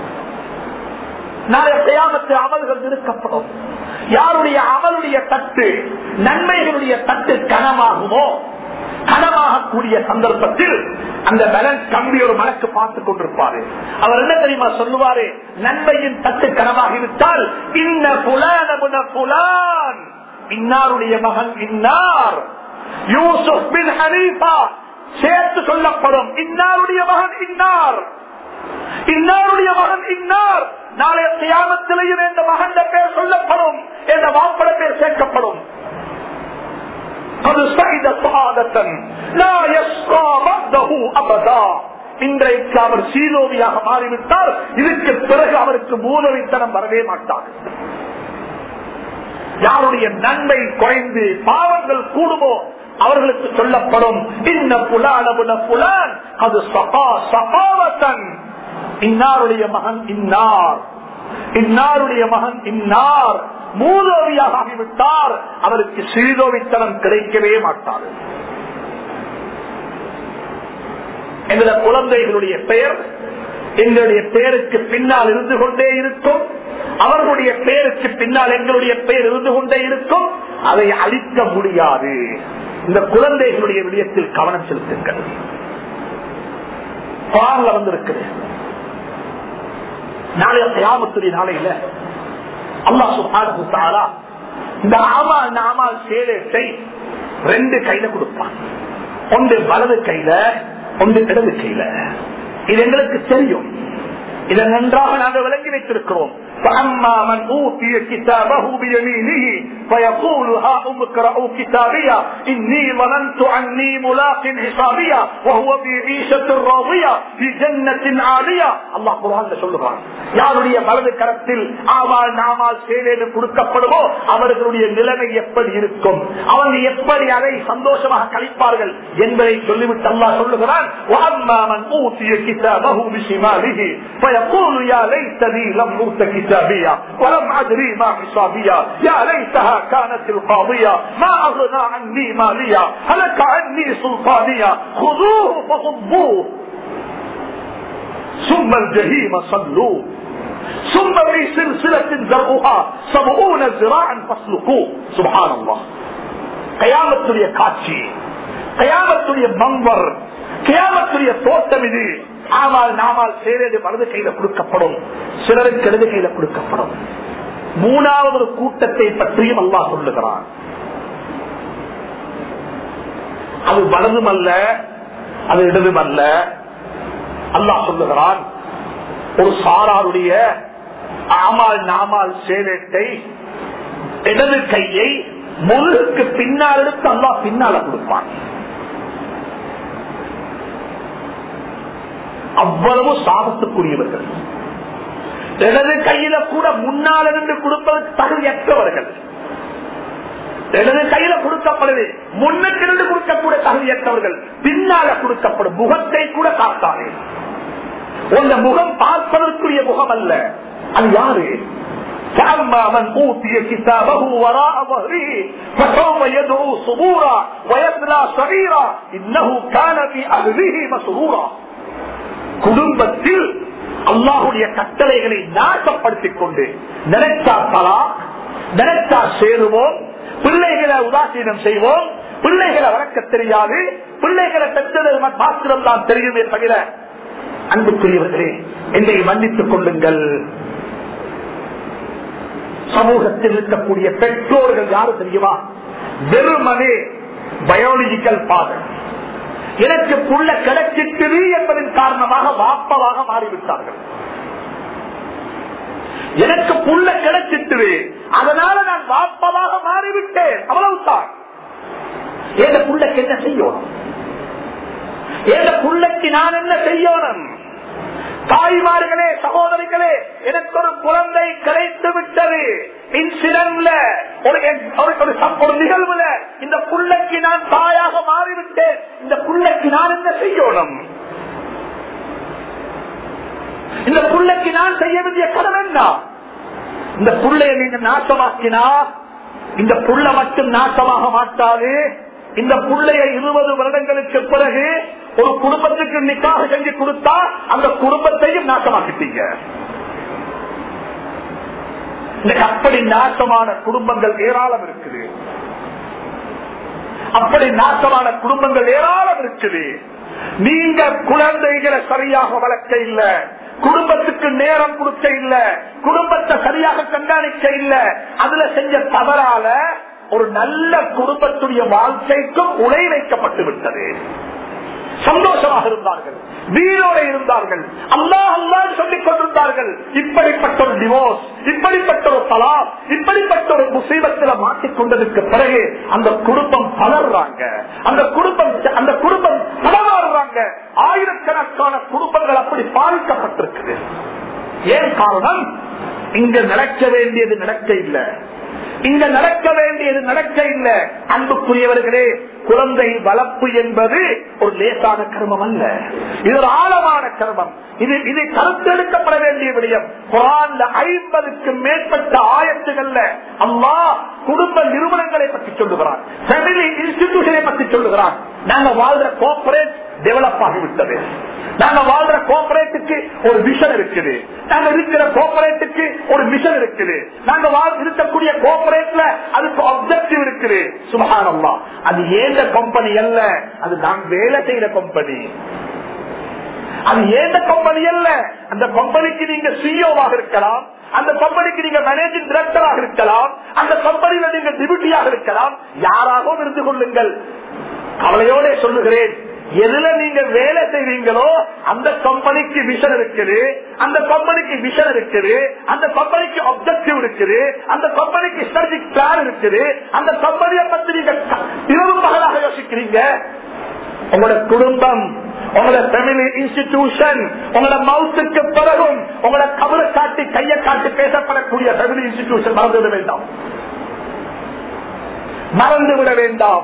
Speaker 1: நாளை கியாமத்தில் அமல்கள் நிறுத்தப்படும். யாருடைய அமலுடைய தட்டு, நன்மைகளுடைய தட்டு கனமாகுமோ, கனமாகக்கூடிய சந்தர்ப்பத்தில் அந்த பேலன்ஸ் கம்பி ஒரு மலக்கு பார்த்துக் கொண்டிருப்பாரு. அவர் என்ன தெரியுமா சொல்லுவாரு? நன்மையின் தட்டு கனமாகிவிட்டால் இன்ன புலான் அபுன புலான், இன்னாருடைய மகன் இன்னார், யூசுப் பின் ஹனீஃபா சேர்த்து சொல்லப்படும். இன்னாருடைய மகன் இன்னார், இன்னாருடைய மகன் இன்னார். நாளைய கியாமத்திலேயும் இந்த மகன் பேர் சொல்லப்படும், இந்த வாப்பட பேர் சேர்க்கப்படும். இன்றைக்கு அவர் சீலோவியாக மாறிவிட்டார். இதுக்கு பிறகு அவருக்கு மூலவித்தனம் வரவே மாட்டார். யாருடைய நன்மை குறைந்து பாவங்கள் கூடுமோ அவர்களுக்கு சொல்லப்படும் இன்ன புலான புலான் அது சபா சபாவத்தன், இன்னாருடைய மகன் இன்னார், இன்னாருடைய மகன் இன்னார். மூலோவியாக ஆகிவிட்டார், அவருக்கு சீலோவித்தனம் கிடைக்கவே மாட்டார். எங்களுடைய குழந்தைகளுடைய பெயர் எங்களுடைய பெயருக்கு பின்னால் இருந்து கொண்டே இருக்கும், அவர்களுடைய பெயருக்கு பின்னால் எங்களுடைய பெயர் இருந்து கொண்டே இருக்கும். அதை அழிக்க முடியாது. இந்த குழந்தைகளுடைய விடயத்தில் கவனம் செலுத்துங்கள். குர்ஆன்ல வந்திருக்கிறது. நாளைய கியாமத்துடைய நாளையில அல்லாஹ் சுப்ஹானஹு வ தஆலா இந்த அமல் நாமல் சேலத்தை ரெண்டு கையில கொடுப்பான். ஒன்று வலது கையில, ஒன்று இடது கையில. இது எங்களுக்கு தெரியும், இதை நன்றாக நாங்கள் விளங்கி வைத்திருக்கிறோம். فَأَمَّا مَنْ أُوتِيَ كِتَابَهُ بِيَمِينِهِ فَيَقُولُ هَاؤُمُ اقْرَءُوا كِتَابِيَهْ إِنِّي ظَنَنْتُ أَنِّي مُلَاقٍ حِسَابِيَهْ وَهُوَ فِي عِيشَةٍ رَاضِيَةٍ فِي جَنَّةٍ عَالِيَةٍ. அல்லாஹ் குர்ஆன்ல சொல்லுகிறான், யாருடைய வலது கரத்தில் ஆமால் நாமால் சேலேன்னு கொடுக்கப்படுமோ அவர்களுடைய நிலைமை எப்படி இருக்கும், அவங்க எப்படி அதை சந்தோஷமாக கழிப்பார்கள் என்பதை சொல்லிவிட்டு அல்லாஹ் சொல்லுகிறான், وَأَمَّا مَنْ أُوتِيَ كِتَابَهُ بِشِمَالِهِ فَيَقُولُ يَا لَيْتَنِي لَمْ أُوتَ كتابية ولم أدري ما حسابية يا ليتها كانت القاضية ما أغنى عني مالية هلك عني سلطانية خذوه فغضوه ثم الجحيم صلوه ثم في سلسلة ذرعها سبعون ذراعا فاسلكوه. سبحان الله. قيامத்துடைய காட்சி, கயாமத்துடைய மன்வர், கயாமத்துடைய தோட்டம் இது. ஆமால் நாமால் சேரது வலது கையில கொடுக்கப்படும், சிலருக்கு இடது கையில கொடுக்கப்படும். மூணாவது கூட்டத்தை பற்றியும் அல்லாஹ் சொல்லுகிறான். அது வலதுமல்ல, அது இடதுமல்ல. அல்லாஹ் சொல்லுகிறான், ஒரு சாராருடைய ஆமால் நாமால் சேரத்தை இடது கையை முழுக்கு பின்னால் எடுத்து அல்லாஹ் பின்னால கொடுப்பான். அவ்வளவு சாபத்துக்குரியவர்கள். இடது கையில கூட முன்னால் இருந்து கொடுப்பதற்கு தகுதியற்றவர்கள். இடது கையில கொடுக்கப்படுது, முன்னுக்கு இருந்து கொடுக்கக்கூடிய தகுதியற்றவர்கள். பின்னால கொடுக்கப்படும் முகத்தை கூட காட்டாது. உங்க முகம் பார்ப்பதற்குரிய முகம் அல்ல. அது யாரு? فَأَمَّا مَنْ أُوتِيَ كِتَابَهُ وَرَاءَ ظَهْرِهِ فَسَوْفَ يَدْعُو ثُبُورًا وَيَصْلَى سَعِيرًا إِنَّهُ كَانَ فِي أَهْلِهِ مَسْرُورًا. குடும்பத்தில் அல்லாஹ்வுடைய கட்டளைகளை நாசப்படுத்திக் கொண்டு நினைச்சா தலாக், நினைச்சா சேருவோம், பிள்ளைகளை உதாசீனம் செய்வோம், பிள்ளைகளை வளர்க்க தெரியாது, பிள்ளைகளை பெற்றது மாத்திரம் தான் தெரியுமே தவிர. அன்புக்குரியவர்களே, என்னை மன்னித்துக் கொள்ளுங்கள். சமூகத்தில் இருக்கக்கூடிய பெற்றோர்கள் யாரு தெரியுமா? வெறுமனே பயாலஜிக்கல் ஃபாதர், எனக்கு புள்ள கிடைச்சிட்டு என்பதன் காரணமாக வாப்பவாக மாறிவிட்டார்கள். எனக்கு புள்ள கிடைச்சிட்டு அதனால நான் வாப்பவாக மாறிவிட்டேன், அவ்வளவுதான். என் புள்ளைக்கு என்ன செய்யணும்? என் புள்ளைக்கு நான் என்ன செய்யணும்? தாய்மார்களே, சகோதரிகளே, எனக்கு ஒரு குழந்தை கிடைத்து விட்டது. இன்சிடென்ட்ல ஒரு ஒரு நிகழ்வுல இந்த புள்ளைக்கு நான் தாயாக மாறிவிட்டேன். இந்த புள்ளைக்கு நான் என்ன செய்யணும்? இந்த புள்ளைக்கு நான் செய்ய வேண்டிய கடமை என்ன? இந்த புள்ளைய நீங்க நாசமாக்கினா இந்த புள்ள மட்டும் நாசமாக மாட்டாது. இந்த புள்ளைய இருபது வருடங்களுக்கு பிறகு ஒரு குடும்பத்துக்கு நிக்காக செஞ்சு கொடுத்தா அந்த குடும்பத்தையும் நாசமாக்கிட்டீங்க. அப்படி நாசமான குடும்பங்கள் ஏராளம் இருக்குது. அப்படி நாசமான குடும்பங்கள் ஏராளம் இருக்குது. நீங்க குழந்தைகளை சரியாக வளர்க்க இல்ல, குடும்பத்துக்கு நேரம் கொடுக்க இல்ல, குடும்பத்தை சரியாக கண்காணிக்க இல்ல, அதுல செஞ்ச தவறால ஒரு நல்ல குடும்பத்துடைய வாழ்க்கைக்கும் உலை வைக்கப்பட்டு விட்டது. சந்தோஷமாக இருந்தார்கள், வீரோடு இருந்தார்கள், அல்லாஹ் அல்லாஹ் சொல்லிக் கொண்டிருந்தார்கள். இப்படிப்பட்ட ஒரு டிவோர்ஸ், இப்படிப்பட்ட ஒரு தலாக், இப்படிப்பட்ட ஒரு முசீபத்தில் மாட்டிக்கொண்டதுக்கு பிறகு அந்த குடும்பம் பலர்றாங்க, அந்த குடும்பம் அந்த குடும்பம் பலவாடுறாங்க. ஆயிரக்கணக்கான குடும்பங்கள் அப்படி பாதிக்கப்பட்டிருக்குது. ஏன் காரணம்? இங்க நடக்க வேண்டியது நடக்க இல்லை, இங்க நடக்க வேண்டியது நடக்க இல்லை. அன்புக்குரியவர்களே, குழந்தை வளர்ப்பு என்பது ஒரு லேசான கர்மம் அல்ல, இது ஒரு ஆழமான கர்மம். இது இதை கருத்தெடுக்கப்பட வேண்டிய விடயம். குர்ஆன்ல ஐம்பதுக்கு மேற்பட்ட ஆயத்துகள்ல அல்லாஹ் குடும்ப நிறுவனங்களை பற்றி சொல்லுகிறான், ஃபேமிலி இன்ஸ்டிடியூஷனை பற்றி சொல்லுகிறான். நாங்க வாழ்ற கோஆபரேட் டெவலப் ஆகிவிட்டது. நாங்க வாழ்ற கோஆபரேட்டுக்கு ஒரு விஷன் இருக்குது, நாங்க இருக்கிற கோஆபரேட்டுக்கு ஒரு மிஷன் இருக்குது, நாங்க இருக்கக்கூடிய கோஆபரேட்ல அதுக்கு ஆப்ஜெக்டிவ் இருக்குது. சுப்ஹானல்லாஹ், அது ஏந்த கம்பெனி அல்ல, அது நான் வேலை செய்யற கம்பெனி. அது ஏந்த கம்பெனி அல்ல, அந்த கம்பெனிக்கு நீங்க சிஇஓவாக இருக்கலாம், அந்த கம்பெனிக்கு நீங்க மேனேஜிங் டைரக்டராக இருக்கலாம், அந்த கம்பெனியில நீங்க டிபியூட்டியாக இருக்கலாம், யாராகவும் இருந்து கொள்ளுங்கள். கவலையோட சொல்லுகிறேன், எதுல நீங்க வேலை செய்வீங்களோ அந்த கம்பெனிக்கு விஷன் இருக்குது, அந்த கம்பெனிக்கு விஷன் இருக்குது, அந்த கம்பெனிக்கு ஆப்ஜெக்டிவ் இருக்குது, அந்த கம்பெனிக்கு ஸ்ட்ராட்டஜிக் பிளான் இருக்குது. அந்த கம்பெனியை பத்தி நீங்க இரவு பகலாக யோசிக்கிறீங்க. உங்களோட குடும்பம், உங்களோட ஃபேமிலி இன்ஸ்டிடியூஷன், உங்களோட மவுத்துக்கு பிறகும் உங்களோட கபரை காட்டி கையை காட்டி பேசப்படக்கூடிய ஃபேமிலி இன்ஸ்டிடியூஷன் மறந்துவிட வேண்டாம், மறந்துவிட வேண்டாம்.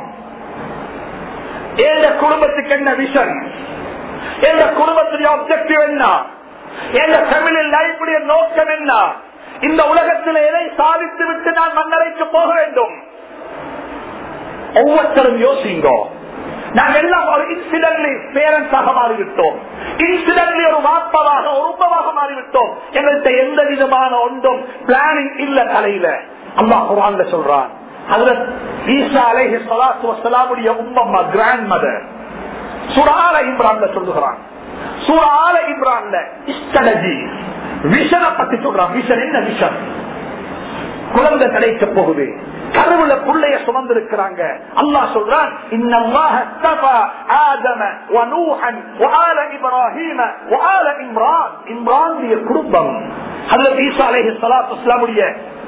Speaker 1: எந்த குடும்பத்துக்கு என்ன விஷன், எந்த குடும்பத்துடைய ஆப்ஜெக்டிவ் என்ன, எந்த ஃபேமிலி லைஃபுடைய நோக்கம் என்ன, இந்த உலகத்தில் எதை சாதித்து விட்டு நான் மன்னரைக்கு போக வேண்டும்? ஒவ்வொருத்தரும் யோசிங்கோ. நாங்கள் எல்லாம் ஒரு இன்சிடென்ட்லி பேரண்ட்ஸாக மாறிவிட்டோம், இன்சிடென்ட்லி ஒரு வாப்பாவாக ஒரு உப்பவாக மாறிவிட்டோம். எங்கள்கிட்ட எந்த விதமான ஒன்றும் பிளானிங் இல்ல தலையில. அல்லாஹ் குர்ஆன்ல சொல்றான், ஹஜ்ரத் ஈசா அலைஹிஸ்ஸலாத்து வஸ்ஸலாமுடைய உம்மம்மா கிராண்ட் மதர் சூரா ஆல இம்ரான்ல சொல்லுகிறான். சூரா ஆல இம்ரான்ல ஸ்ட்ராட்டஜி விஷனை பத்தி சொல்றான். விஷன் என்ன? விஷன் குழந்தை கிடைக்க போகுது, கருவுல புள்ளைய சுமந்திருக்கிறாங்க. அல்லாஹ் சொல்றான், இன்னல்லாஹ அஸ்தஃபா ஆதம வ நூஹன் வ ஆல இப்ராஹீம வ ஆல இம்ரான். இம்ரானுடைய குடும்பம் ஹஜ்ரத் ஈசா அலைஹிஸ்ஸலாத்து வஸ்ஸலாமுடைய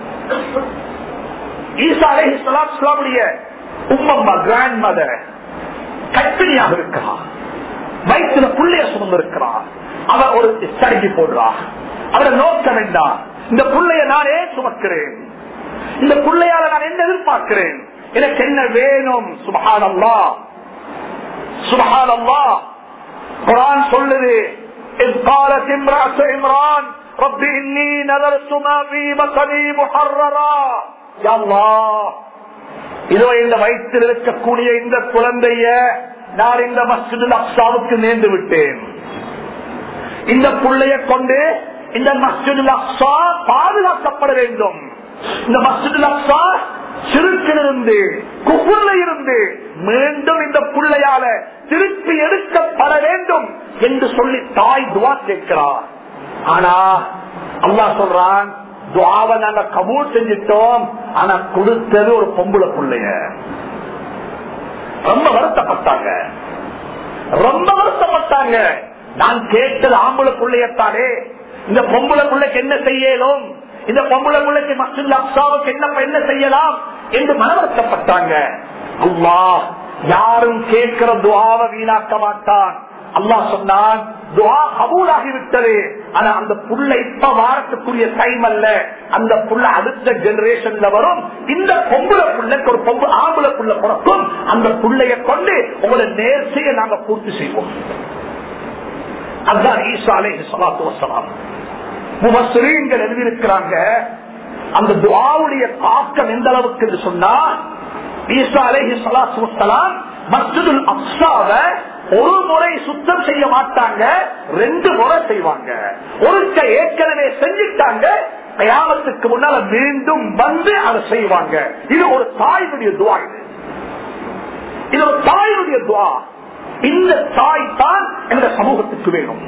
Speaker 1: ஈசா அலைஹிஸ்ஸலாமுடைய உம்மம்மா கிராண்ட் மதர் கற்பிணியாக இருக்கிறார், வயிற்றுல புள்ளைய சுமந்திருக்கிறார். அவர் ஒரு ஸ்ட்ராட்டஜி போடுறார். அவரை நோக்கம் என்ன? இந்த புள்ளைய நானே சுமக்கிறேன், இந்த புள்ளையால நான் என்ன எதிர்பார்க்கிறேன், எனக்கு என்ன வேணும்? சுப்ஹானல்லாஹ், சுப்ஹானல்லாஹ். குர்ஆன் சொல்லுது, இஸ் قالت امرأة عمران رب إني نذرت ما في بطني محررا. யா அல்லாஹ், இதோ இந்த வயிற்றில் இருக்கக்கூடிய இந்த குழந்தைய நான் இந்த மஸ்ஜிதுல் அக்ஸாவுக்கு நேர்ந்து விட்டேன். இந்த புள்ளைய கொண்டு இந்த மஸ்ஜிதுல் அக்ஸா பாதுகாக்கப்பட வேண்டும். இந்த மஸ்ஜிதுல் அக்ஸா சிறுக்கிலிருந்து குஃப்ர்ல இருந்து மீண்டும் இந்த புள்ளையால திருப்பி எடுக்கப்பட வேண்டும் என்று சொல்லி தாய் துஆ கேட்கிறார். ஆனா அல்லாஹ் சொல்றான், துஆவை நாங்க கபூல் செஞ்சிட்டோம், ஆனா கொடுத்தது ஒரு பொம்பளை புள்ளைய. ரொம்ப வருத்தப்பட்டாங்க, ரொம்ப வருத்தப்பட்டாங்க. நான் கேட்டது ஆம்பளை புள்ளையத்தானே, இந்த பொம்பளை புள்ளைக்கு என்ன செய்யலும், இந்த பொம்பளை புள்ளைக்கு மஸ்ஜிதுல் அக்ஸாவுக்கு என்ன என்ன செய்யலாம் என்று மனவருத்தப்பட்டாங்க. அல்லாஹ் யாரும் கேட்கிற துஆவை வீணாக்க மாட்டான். அல்லாஹ் சொன்னான், துஆ கபூலாகிவிட்டது. ஆனா அந்த புள்ள இப்ப வாரத்துக்குரிய டைம் அல்ல, அந்த புள்ள அடுத்த ஜெனரேஷன்ல வரும். இந்த பொம்புல புள்ளைக்கு ஒரு பொம்பு ஆம்புல புள்ள பிறக்கும். அந்த புள்ளைய கொண்டு உங்களை நேர்ச்சியை நாங்க பூர்த்தி செய்வோம். அதுதான் ஈசா அலைஹிஸ்ஸலாத்து வஸ்ஸலாம். முஃபஸ்ஸிரீன்கள் எழுதியிருக்கிறாங்க, அந்த துஆவுடைய தாக்கம் எந்த அளவுக்கு என்று சொன்னா, ஈசா அலைஹிஸ்ஸலாத்து வஸ்ஸலாம் மஸ்ஜிதுல் அக்ஸாவை ஒரு முறை சுத்தம் செய்ய மாட்டாங்க, ரெண்டு முறை செய்வாங்க. ஒருக்க ஏற்கனவே செஞ்சிட்டாங்க, கயாமத்துக்கு முன்னால மீண்டும் வந்து அதை செய்வாங்க. இது ஒரு தாயினுடைய துஆ. இது இது ஒரு தாயினுடைய துஆ. இந்த தாய் தான் என்ற சமூகத்துக்கு வேணும்.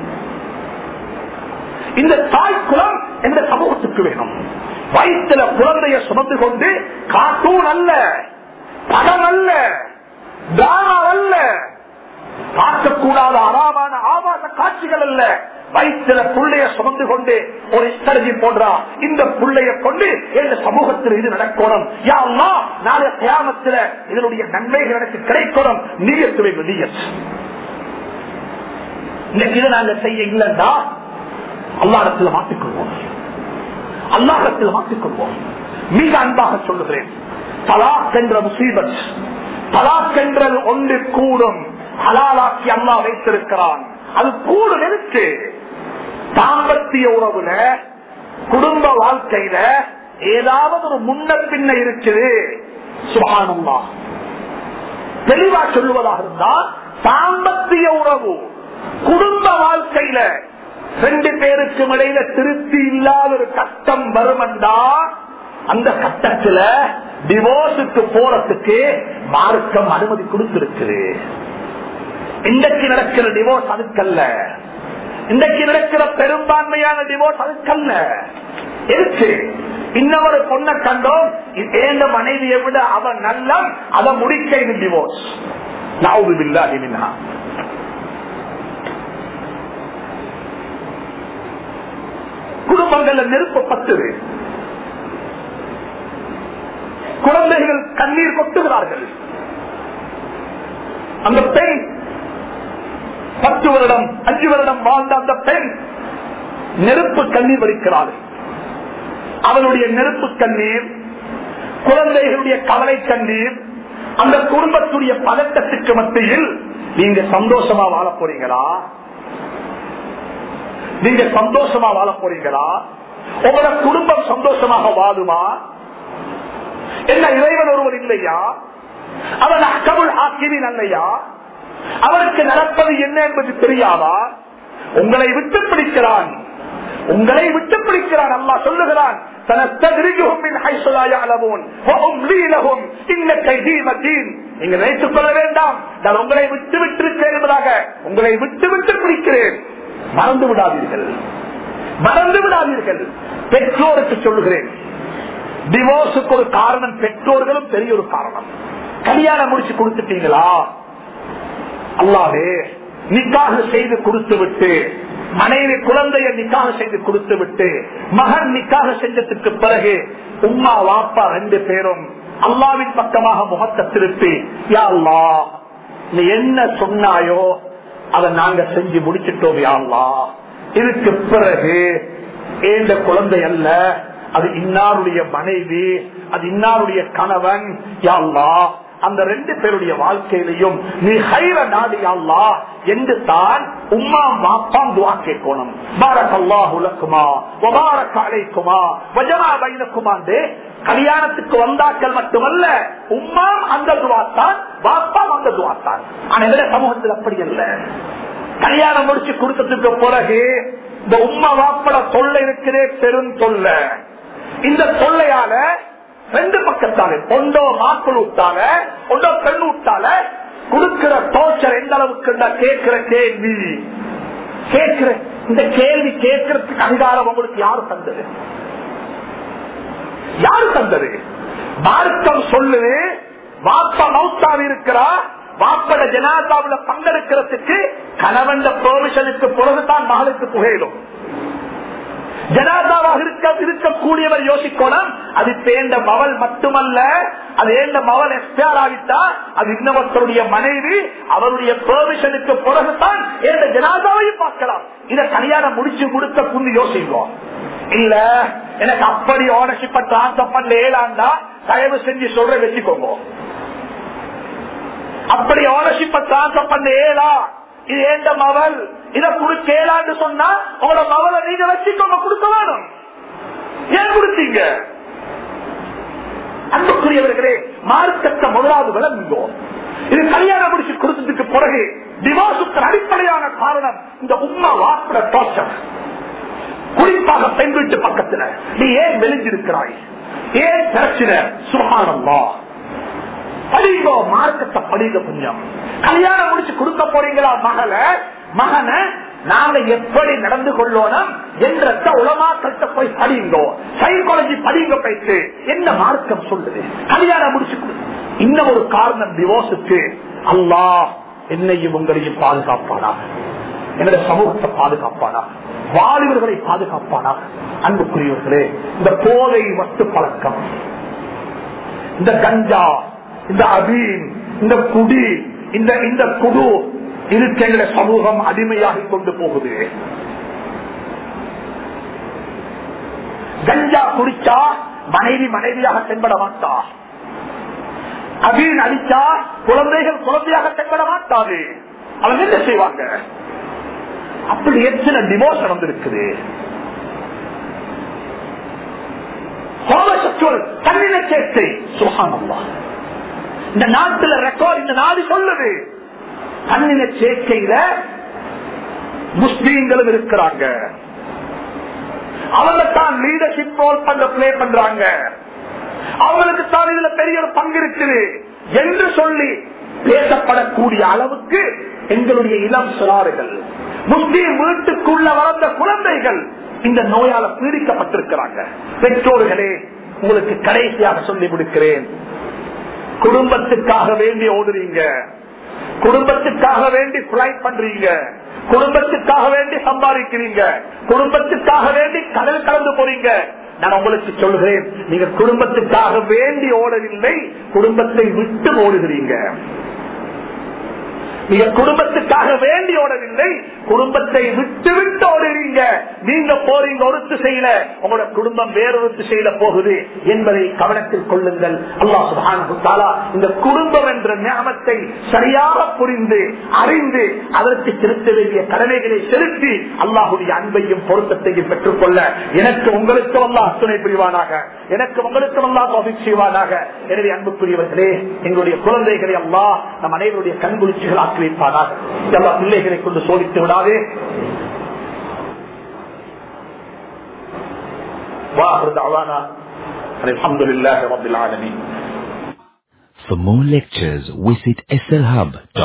Speaker 1: இந்த தாய் குலம் என்ற சமூகத்துக்கு வேணும். வயிற்றுல குழந்தைய சுமந்து கொண்டு கார்ட்டூன் அல்ல, படம் அல்ல, டிராமா அல்ல, பார்க்கக்கூடாத அறாமான ஆபாச காட்சிகள் அல்ல, வயிற்றுல புள்ளைய சுமந்து கொண்டு ஒரு ஸ்ட்ராட்டஜி போன்றா இந்த புள்ளைய கொண்டு எந்த சமூகத்தில் இது நடக்கணும். யா அல்லாஹ், நாளைய கியாமத்துல இதனுடைய நன்மைகள் எனக்கு கிடைக்கணும். நீயத்து வேண்டும், நீயத். இதை நாங்க செய்ய இல்லைன்னா அல்லாஹ்விடத்தில் மாட்டிக்கொள்வோம், அல்லாஹ்விடத்தில் மாட்டிக்கொள்வோம். மிக அன்பாக சொல்லுகிறேன், தலாக் என்ற முசீபத், தலாக் என்றது ஒன்று கூடும், ஹலாலாக்கி அல்லாஹ் வைத்திருக்கிறான். அது கூடும் இருக்கு. தாம்பத்திய உறவுல, குடும்ப வாழ்க்கையில ஏதாவது ஒரு முன்ன பின்ன இருக்குது. சுப்ஹானல்லாஹ், தெளிவா சொல்லுவதாக இருந்தால் தாம்பத்திய உறவு குடும்ப வாழ்க்கையில ரெண்டு பேருக்கும் இடையில திருப்தி இல்லாத ஒரு கஷ்டம் வருமெண்டா அந்த கட்டத்துல டிவோர்ஸுக்கு போறதுக்கு மார்க்கம் அனுமதி கொடுத்திருக்குது. இன்றைக்கு நடக்கிற டிவோர்ஸ் அதுக்கல்ல, இன்றைக்கு நடக்கிற பெரும்பான்மையான டிவோர்ஸ் அதுக்கல்ல இருக்கு. இன்னொரு பொண்ணை கண்டோம், ஏந்த மனைவியை விட அவன் நல்ல, அதை முடிக்க இது டிவோர்ஸ். நவுது பில்லாஹி மின்ஹா. குடும்பங்கள்ல நெருப்பு பத்துது, குழந்தைகள் கண்ணீர் கொட்டுகிறார்கள். அந்த பெண் பத்து வருடம் அஞ்சு வருடம் வாழ்ந்த அந்த பெண் நெருப்பு கண்ணீர் வடிக்கிறாள். அவளுடைய நெருப்பு கண்ணீர், குழந்தைகளுடைய கவலை கண்ணீர், அந்த குடும்பத்துடைய பதட்டத்துக்கு மத்தியில் நீங்க சந்தோஷமா வாழ போறீங்களா? நீங்க சந்தோஷமா வாழ போறீங்களா? உங்களோட குடும்பம் சந்தோஷமாக வாழுமா? என்ன இறைவன் ஒருவர் இல்லையா? அவன் அஹ்கமுல் ஹாக்கிமீன் அல்லையா? அவருக்கு நடப்பது என்ன என்பது தெரியாதா? உங்களை விட்டு பிடிக்கிறான், உங்களை விட்டு பிடிக்கிறான். அல்லாஹ் சொல்லுகிறான், நீங்க நினைத்துக் கொள்ள வேண்டாம், நான் உங்களை விட்டு விட்டிருக்கிறேன் என்பதாக. உங்களை விட்டு விட்டு பிடிக்கிறேன். மறந்து விடாதீர்கள், மறந்து விடாதீர்கள். பெற்றோருக்கு சொல்லுகிறேன், டிவோர்ஸுக்கு ஒரு காரணம் பெற்றோர்களும் பெரிய ஒரு காரணம். கல்யாணம் முடிச்சு கொடுத்துட்டீங்களா? அல்லாஹ்வே, நிக்காஹ் செய்து கொடுத்து விட்டு, மனைவி குழந்தைய நிக்காஹ் செய்து கொடுத்து விட்டு, மகன் நிக்காஹ் செஞ்சதுக்கு பிறகு உம்மா வாப்பா ரெண்டு பேரும் அல்லாஹ்வின் பக்கமாக முகத்தை திருப்பி, யா அல்லாஹ், நீ என்ன சொன்னாயோ அதை நாங்க செஞ்சு முடிச்சிட்டோம் யா அல்லாஹ். இதுக்கு பிறகு ஏந்த குழந்தை அல்ல, அது இன்னாருடைய மனைவி, அது இன்னாருடைய கணவன். யா அல்லாஹ், அந்த ரெண்டு பேருடைய வாழ்க்கையிலையும் நீ ஹைர நாடு யா அல்லாஹ் என்று தான் உம்மா வாப்பாம் துஆ கேட்கணும். பாரக்கல்லாஹு லக்குமா வ பாரக அலைக்குமா வ ஜமா பைனக்குமா. கல்யாணத்துக்கு வந்தாக்கள் மட்டுமல்ல, உம்மா அந்த துஆ தான், வாப்பாம் அந்த துஆ தான். ஆனா இந்த சமூகத்தில் அப்படி அல்ல. கல்யாணம் முடிச்சு கொடுத்ததுக்கு பிறகு இந்த உம்மா வாப்பட தொல்லை இருக்கிறே பெரும் தொல்லை. இந்த தொல்லையால ரெண்டு பக்கத்தால, ஒன்றோ மாக்கள் விட்டால, ஒன்றோ பெண் விட்டால கொடுக்கிற டோர்ச்சர் எந்த அளவுக்கு கேட்கிற கேள்வி கேட்கிற இந்த கேள்வி கேட்கறதுக்கு அதிகாரம் உங்களுக்கு யாரு தந்தது? யாரு தந்தது? மார்க்கம் சொல்லுது, வாப்பா மௌத்தாவி இருக்கிறா, வாப்பட ஜனாதாவுல பங்கெடுக்கிறதுக்கு கணவன் பெர்மிஷனுக்கு பிறகுதான் மகளுக்கு புகையிடும். ஜனாதாவாக இருக்க இருக்கக்கூடியவர் யோசிக்கணும், அது தேண்ட மவள் மட்டுமல்ல, அது ஏண்ட மவள் எஸ்பிஆர் ஆகிட்டா அது இன்னொருத்தருடைய மனைவி, அவருடைய பெர்மிஷனுக்கு பிறகுதான் ஏண்ட ஜனாதாவையும் பார்க்கலாம். இதை கல்யாணம் முடிச்சு கொடுத்த புண்ணு யோசிக்கிறோம். இல்ல எனக்கு அப்படி ஓனர்ஷிப்பை டிரான்ஸ்பர் பண்ண ஏழாண்டா தயவு செஞ்சு சொல்ற வச்சுக்கோங்க. அப்படி ஓனர்ஷிப்பை டிரான்ஸ்பர் பண்ண ஏழா, இது ஏண்ட மவள், இதை கொடுக்கலான்னு சொன்னா உங்களோட மவளை நீங்க வச்சுக்கோங்க, கொடுக்க வேணும். ஏன் கொடுத்தீங்க? அன்புக்குரியவர்களே, மார்க்கத்தை முதலாவது விளங்குங்கோ. இது கல்யாணம் முடிச்சு கொடுத்ததுக்கு பிறகு டிவோர்ஸுக்கு அடிப்படையான காரணம் இந்த உம்மா வாப்பட தோற்றம். குறிப்பாக பெண் வீட்டு பக்கத்துல நீ ஏன் மெலிஞ்சிருக்கிறாய், ஏன் பிரச்சனை? சுப்ஹானல்லாஹ், படிங்கோ, மார்க்கத்தை படிங்க. கொஞ்சம் கல்யாணம் முடிச்சு கொடுக்க போறீங்களா மகளை மகனை, நாங்க எப்படி நடந்து கொள்ளணும் என்ற உலமாக்கள்கிட்ட போய் படிங்கோ, சைக்காலஜி படிங்க, போயிட்டு என்ன மார்க்கம் சொல்லுது. கல்யாணம் முடிச்சு கொடு. இன்னும் ஒரு காரணம் டிவோர்ஸுக்கு, அல்லாஹ் என்னையும் உங்களையும் பாதுகாப்பானாக, என்னுடைய சமூகத்தை பாதுகாப்பானா, வாலிபர்களை பாதுகாப்பானா. அன்புக்குரியவர்களே, இந்த போதை வட்டு பழக்கம், இந்த கஞ்சா, இந்த அபீன், இந்த குடி, இந்த இந்த குடு, இதுக்கு எங்களை சமூகம் அடிமையாகி கொண்டு போகுது. கஞ்சா குடிச்சா மனைவி மனைவியாக தென்பட மாட்டா, அபீன் அடிச்சா குழந்தைகள் குழந்தையாக தென்பட மாட்டாது. அவங்க என்ன செய்வாங்க? அப்படி எத்தனை டிவோர்ஸ் நடந்திருக்குது. கண்ணின சேர்க்கை, சுப்ஹானல்லாஹ், இந்த நாட்டுல ரெக்கார்ட், இந்த நாடு சொல்லுது, கண்ணின சேர்க்கையில முஸ்லீம்களும் இருக்கிறாங்க. அவங்க தான் லீடர்ஷிப் ரோல் பண்ண பிளே பண்றாங்க, அவங்களுக்கு தான் இதுல பெரிய ஒரு பங்கு இருக்குது என்று சொல்லி பேசப்படக்கூடிய அளவுக்கு எங்களுடைய இளம் சிறார்கள், முஸ்லீம் வீட்டுக்குள்ள வளர்ந்த குழந்தைகள் இந்த நோயால பீடிக்கப்பட்டிருக்கிறாங்க. பெற்றோர்களே, உங்களுக்கு கடைசியாக சொல்லி முடிக்கிறேன், குடும்பத்துக்காக வேண்டி ஓடுறீங்க, குடும்பத்துக்காக வேண்டி பிளைட் பண்றீங்க, குடும்பத்துக்காக வேண்டி சம்பாதிக்கிறீங்க, குடும்பத்துக்காக வேண்டி கடல் கலந்து போறீங்க. நான் உங்களுக்கு சொல்கிறேன், நீங்க குடும்பத்துக்காக வேண்டி ஓடவில்லை, குடும்பத்தை விட்டு ஓடுகிறீங்க. நீங்க குடும்பத்துக்காக வேண்டி ஓடவில்லை, குடும்பத்தை விட்டு விட்டு ஓடுறீங்க. நீங்க போறீங்க ஒரு திசையில, உங்களோட குடும்பம் வேறொரு திசையில போகுது என்பதை கவனத்தில் கொள்ளுங்கள். அல்லாஹ் சுப்ஹானஹு வ தஆலா இந்த குடும்பம் என்ற நியமத்தை சரியாக புரிந்து அறிந்து அதற்கு செலுத்த வேண்டிய கடமைகளை செலுத்தி அல்லாஹ்வுடைய அன்பையும் பொருத்தத்தையும் பெற்றுக் கொள்ள எனக்கு உங்களுக்கு அல்லாஹ் துணை புரிவானாக, எனக்கு உங்களுக்கு அல்லாஹ் தௌஃபீக் செய்வானாக. எனவே அன்புக்குரியவர்களே, எங்களுடைய குழந்தைகளை அல்லாஹ் நம் அனைவருடைய கண்குளிர்ச்சிகள் ஆக்கி வைப்பானாக. எல்லா பிள்ளைகளை கொண்டு சோதித்து விடாதே.
Speaker 2: For more lectures, visit S L Hub.